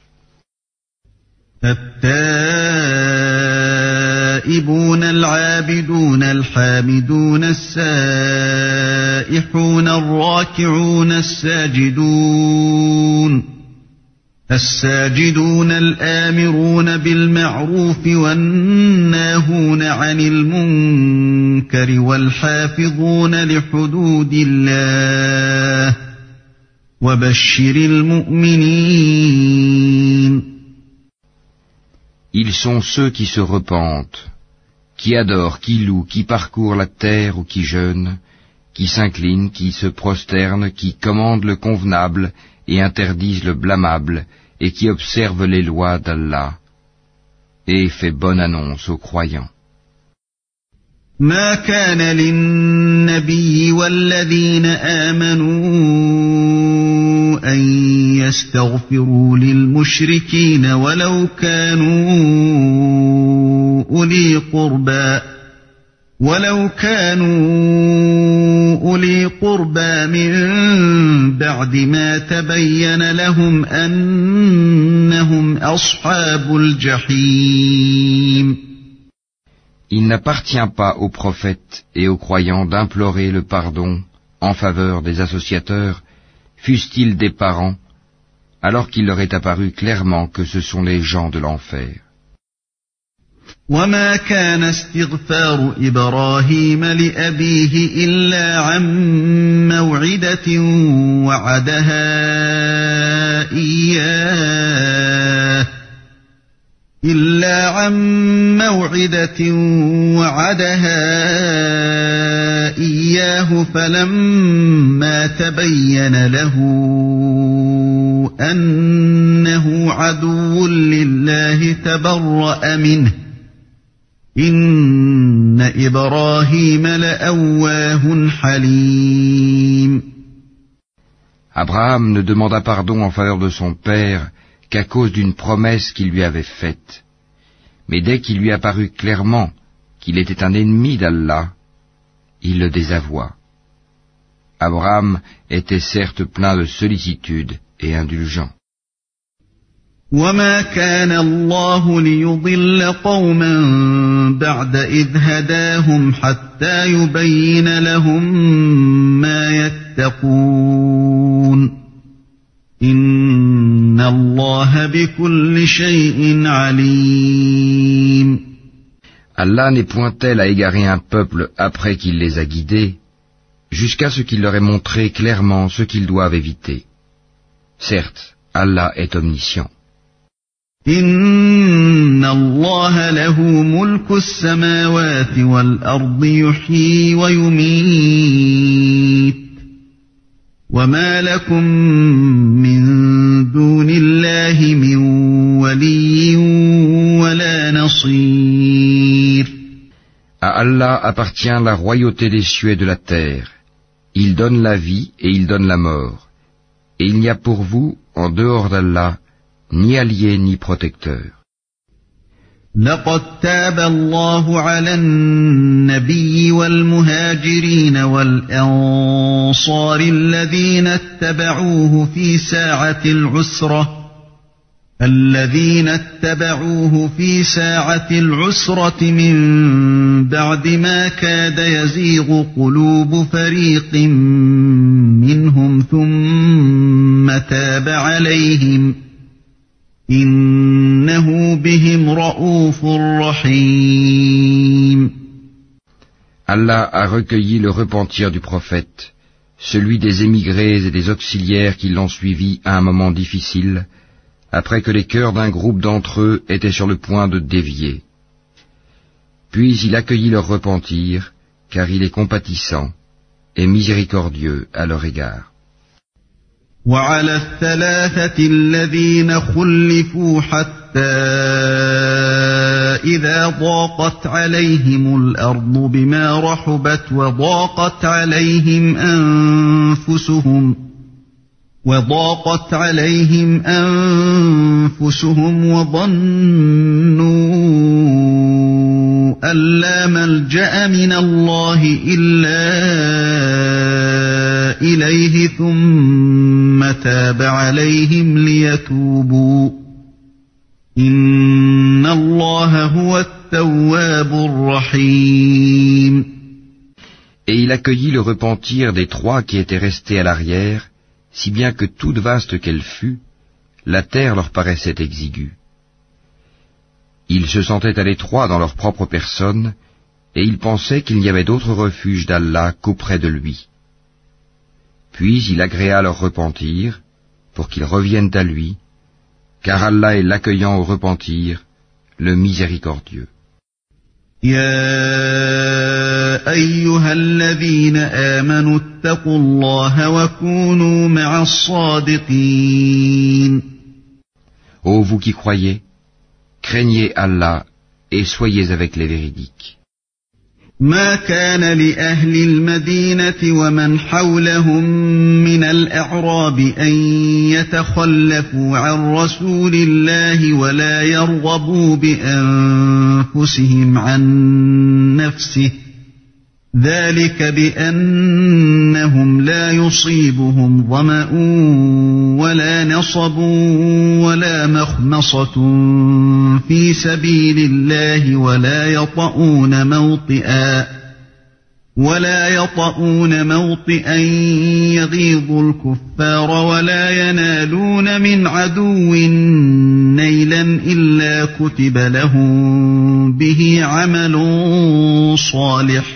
التائبون العابدون الحامدون السائحون الراكعون الساجدون الساجدون الآمرون بالمعروف والناهون عن المنكر والحافظون لحدود الله وبشر المؤمنين. Ils sont ceux qui se repentent, qui adorent, qui louent, qui parcourent la terre ou qui jeûnent, qui s'inclinent, qui se prosternent, qui commandent le convenable et interdisent le blâmable, et qui observent les lois d'Allah, et fait bonne annonce aux croyants. ما كان للنبي والذين آمنوا أن يستغفروا للمشركين ولو كانوا أولي قربى ولو كانوا أولي قربى من بعد ما تبين لهم أنهم أصحاب الجحيم. Il n'appartient pas aux prophètes et aux croyants d'implorer le pardon en faveur des associateurs, fussent-ils des parents, alors qu'il leur est apparu clairement que ce sont les gens de l'enfer. وما كان استغفار إبراهيم لأبيه إلا عن موعدة وعدها إياه إلا عن موعدة وعدها إياه فلما تبين له أنه عدو لله تبرأ منه إن إبراهيم لأواه حليم. Abraham ne demanda pardon en faveur de son père qu'à cause d'une promesse qu'il lui avait faite. Mais dès qu'il lui apparut clairement qu'il était un ennemi d'Allah, il le désavoua. Abraham était certes plein de sollicitude et indulgent. وما كان الله ليضل قوما بعد إذ هداهم حتى يبين لهم ما يتقون إن الله بكل شيء عليم. Allah n'est point tel à égarer un peuple après qu'il les a guidés, jusqu'à ce qu'il leur ait montré clairement ce qu'ils doivent éviter. Certes, Allah est omniscient. إن الله له ملك السماوات والأرض يحيي ويميت وما لكم من دون الله من ولي ولا نصير. À Allah appartient la royauté des cieux et de la terre. Il donne la vie et il donne la mort. Et il n'y a pour vous, en dehors d'Allah, ni allié ni protecteur. لقد تاب الله على النبي والمهاجرين والأنصار الذين اتبعوه في ساعة العسرة الذين اتبعوه في ساعة العسرة من بعد ما كاد يزيغ قلوب فريق منهم ثم تاب عليهم إنه بهم رؤوف رحيم. Allah a recueilli le repentir du prophète, celui des émigrés et des auxiliaires qui l'ont suivi à un moment difficile, après que les cœurs d'un groupe d'entre eux étaient sur le point de dévier. Puis il accueillit leur repentir, car il est compatissant et miséricordieux à leur égard. وعلى الثلاثة الذين خلفوا حتى إذا ضاقت عليهم الأرض بما رحبت وضاقت عليهم أنفسهم وضاقت عليهم أنفسهم وظنوا أن لا ملجأ من الله إلا إليه ثم تاب عليهم ليتوبوا إن الله هو التواب الرحيم. Et il accueillit le repentir des trois qui étaient restés à l'arrière, si bien que toute vaste qu'elle fût, la terre leur paraissait exiguë. Ils se sentaient à l'étroit dans leur propre personne, et ils pensaient qu'il n'y avait d'autre refuge d'Allah qu'auprès de lui. Puis il agréa leur repentir, pour qu'ils reviennent à lui, car Allah est l'accueillant au repentir, le miséricordieux. يا أيها الذين آمنوا اتقوا الله وكونوا مع الصادقين. Ô vous qui croyez, craignez Allah et soyez avec les véridiques. ما كان لأهل المدينة ومن حولهم من الأعراب أن يتخلفوا عن رسول الله ولا يرغبوا بأنفسهم عن نفسه ذلك بأنهم لا يصيبهم ظمأ ولا نصب ولا مخمصة في سبيل الله ولا يطؤون موطئا ولا يطؤون موطئا يغيظ الكفار ولا ينالون من عدو نيلا واديا إلا كتب لهم به عمل صالح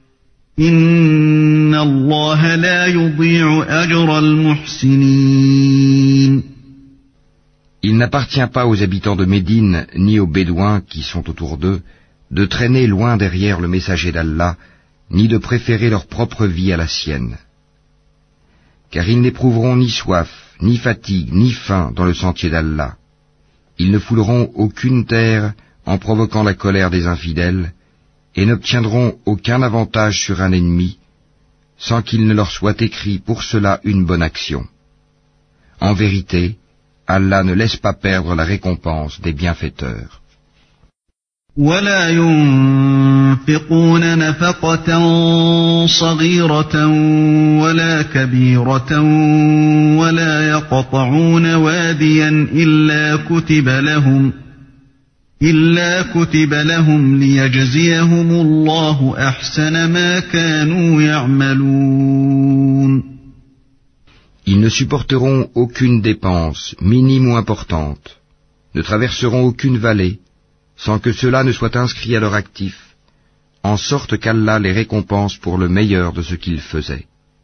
إن الله لا يضيع أجر المحسنين. Il n'appartient pas aux habitants de Médine ni aux Bédouins qui sont autour d'eux de traîner loin derrière le messager d'Allah, ni de préférer leur propre vie à la sienne. Car ils n'éprouveront ni soif, ni fatigue, ni faim dans le sentier d'Allah. Ils ne fouleront aucune terre en provoquant la colère des infidèles, et n'obtiendront aucun avantage sur un ennemi, sans qu'il ne leur soit écrit pour cela une bonne action. En vérité, Allah ne laisse pas perdre la récompense des bienfaiteurs. ولا ينفقون نفقة صغيرة ولا كبيرة ولا يقطعون واديا إلا كتب لهم إلا كتب لهم ليجزيهم الله أحسن ما كانوا يعملون. Ils ne supporteront aucune dépense, minime ou importante, ne traverseront aucune vallée, sans que cela ne soit inscrit à leur actif, en sorte qu'Allah les récompense pour le meilleur de ce qu'ils faisaient.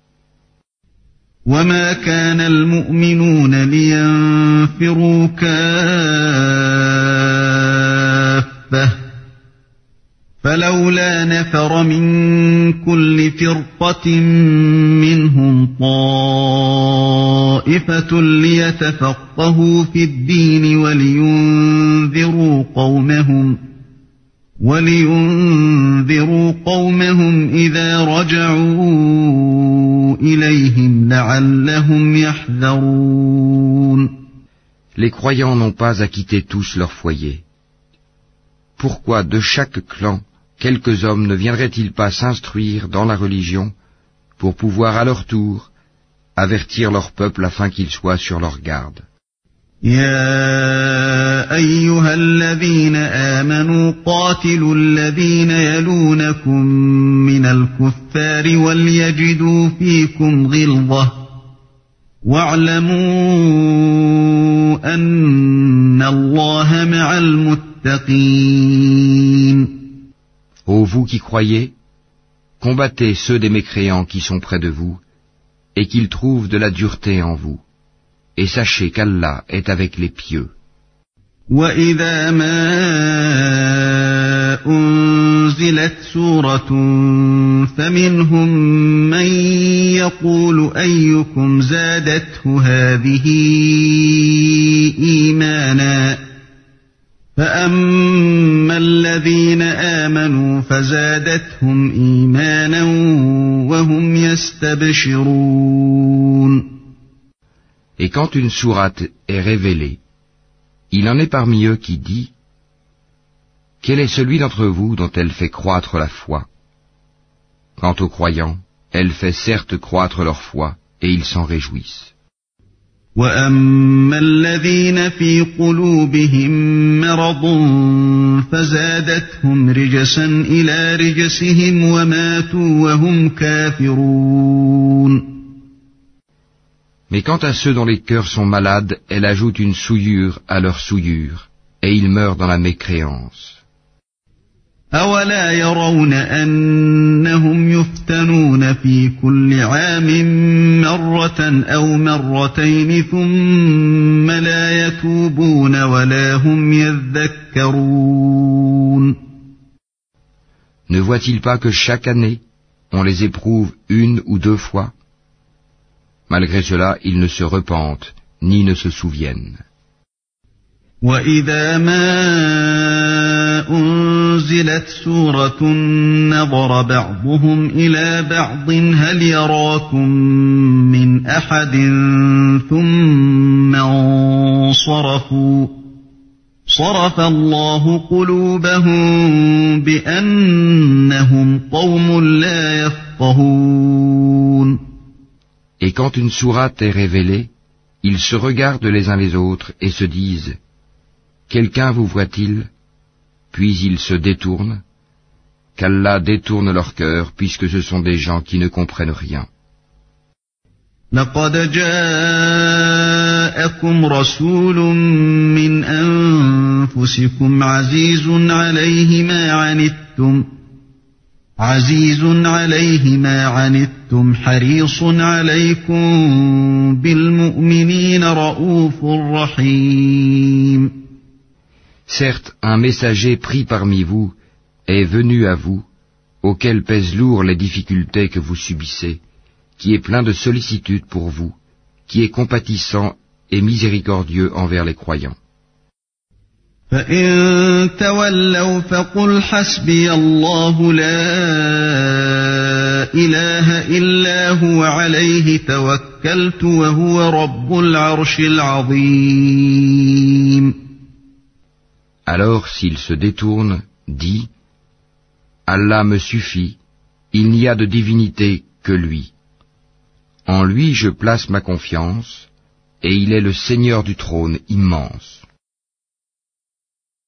وما كان المؤمنون لينفروا كافة فلولا نفر من كل فرقة منهم طائفة ليتفقهوا في الدين ولينذروا قومهم ولينذروا قومهم إذا رجعوا إليهم لعلهم يحذرون. Les croyants n'ont pas à quitter tous leur foyer. Pourquoi de chaque clan quelques hommes ne viendraient-ils pas s'instruire dans la religion pour pouvoir à leur tour avertir leur peuple afin qu'ils soient sur leur garde? يا أيها الذين آمنوا قاتلوا الذين يلونكم من الكفار وليجدوا فيكم غلظة واعلموا أن الله مع المتقين. Ô vous qui croyez, combattez ceux des mécréants qui sont près de vous, et qu'ils trouvent de la dureté en vous. Et sachez qu'Allah est avec les pieux. وَإِذَا مَا أُنزِلَتْ سُورَةٌ فَمِنْهُمْ مَنْ يَقُولُ أَيُّكُمْ زَادَتْهُ هَذِهِ إِيمَانًا فَأَمَّا الَّذِينَ آمَنُوا فَزَادَتْهُمْ إِيمَانًا وَهُمْ يَسْتَبْشِرُونَ. Et quand une sourate est révélée, il en est parmi eux qui dit « Quel est celui d'entre vous dont elle fait croître la foi ?» Quant aux croyants, elle fait certes croître leur foi, et ils s'en réjouissent. وَأَمَّا الَّذِينَ فِي قُلُوبِهِم مَّرَضٌ فَزَادَتْهُمْ رِجْسًا إِلَىٰ رِجْسِهِمْ وَمَاتُوا وَهُمْ كَافِرُونَ. Mais quant à ceux dont les cœurs sont malades, elle ajoute une souillure à leur souillure, et ils meurent dans la mécréance. أَوَلَا يَرَوْنَ أَنَّهُمْ يُفْتَنُونَ فِي كُلِّ عَامٍ مَّرَّةً أَوْ مَرَّتَيْنِ ثُمَّ لَا يَتُوبُونَ وَلَا هُمْ يَذَّكَّرُونَ. Ne voient-ils pas que chaque année, on les éprouve une ou deux fois? Malgré cela, ils ne se repentent, ni ne se souviennent. وَإِذَا مَا أُنزِلَتْ سُورَةٌ نَظَرَ بَعْضُهُمْ إِلَى بَعْضٍ هَلْ يَرَاكُمْ مِنْ أَحَدٍ ثُمَّ انصَرَفُوا صَرَفَ اللَّهُ قُلُوبَهُم بِأَنَّهُمْ قَوْمٌ لَّا يَفْقَهُونَ. Et quand une sourate est révélée, ils se regardent les uns les autres et se disent « Quelqu'un vous voit-il ?» Puis ils se détournent, qu'Allah détourne leur cœur puisque ce sont des gens qui ne comprennent rien. لَقَدْ جَاءَكُمْ رَسُولٌ مِّنْ أَنفُسِكُمْ أنفسكم عزيز عليه ما عنتم عزيز عليه ما عنتم حريص عليكم بالمؤمنين رؤوف رحيم. Certes, un messager pris parmi vous est venu à vous, auquel pèsent lourd les difficultés que vous subissez, qui est plein de sollicitude pour vous, qui est compatissant et miséricordieux envers les croyants. فَإِن تَوَلَّوْا فَقُلْ حَسْبِيَ اللَّهُ لَا إِلَٰهَ إِلَّا هُوَ عَلَيْهِ تَوَكَّلْتُ وَهُوَ رَبُّ الْعَرْشِ الْعَظِيمِ. Alors s'ils se détournent, dis, Allah me suffit, il n'y a de divinité que lui. En lui je place ma confiance, et il est le Seigneur du trône immense.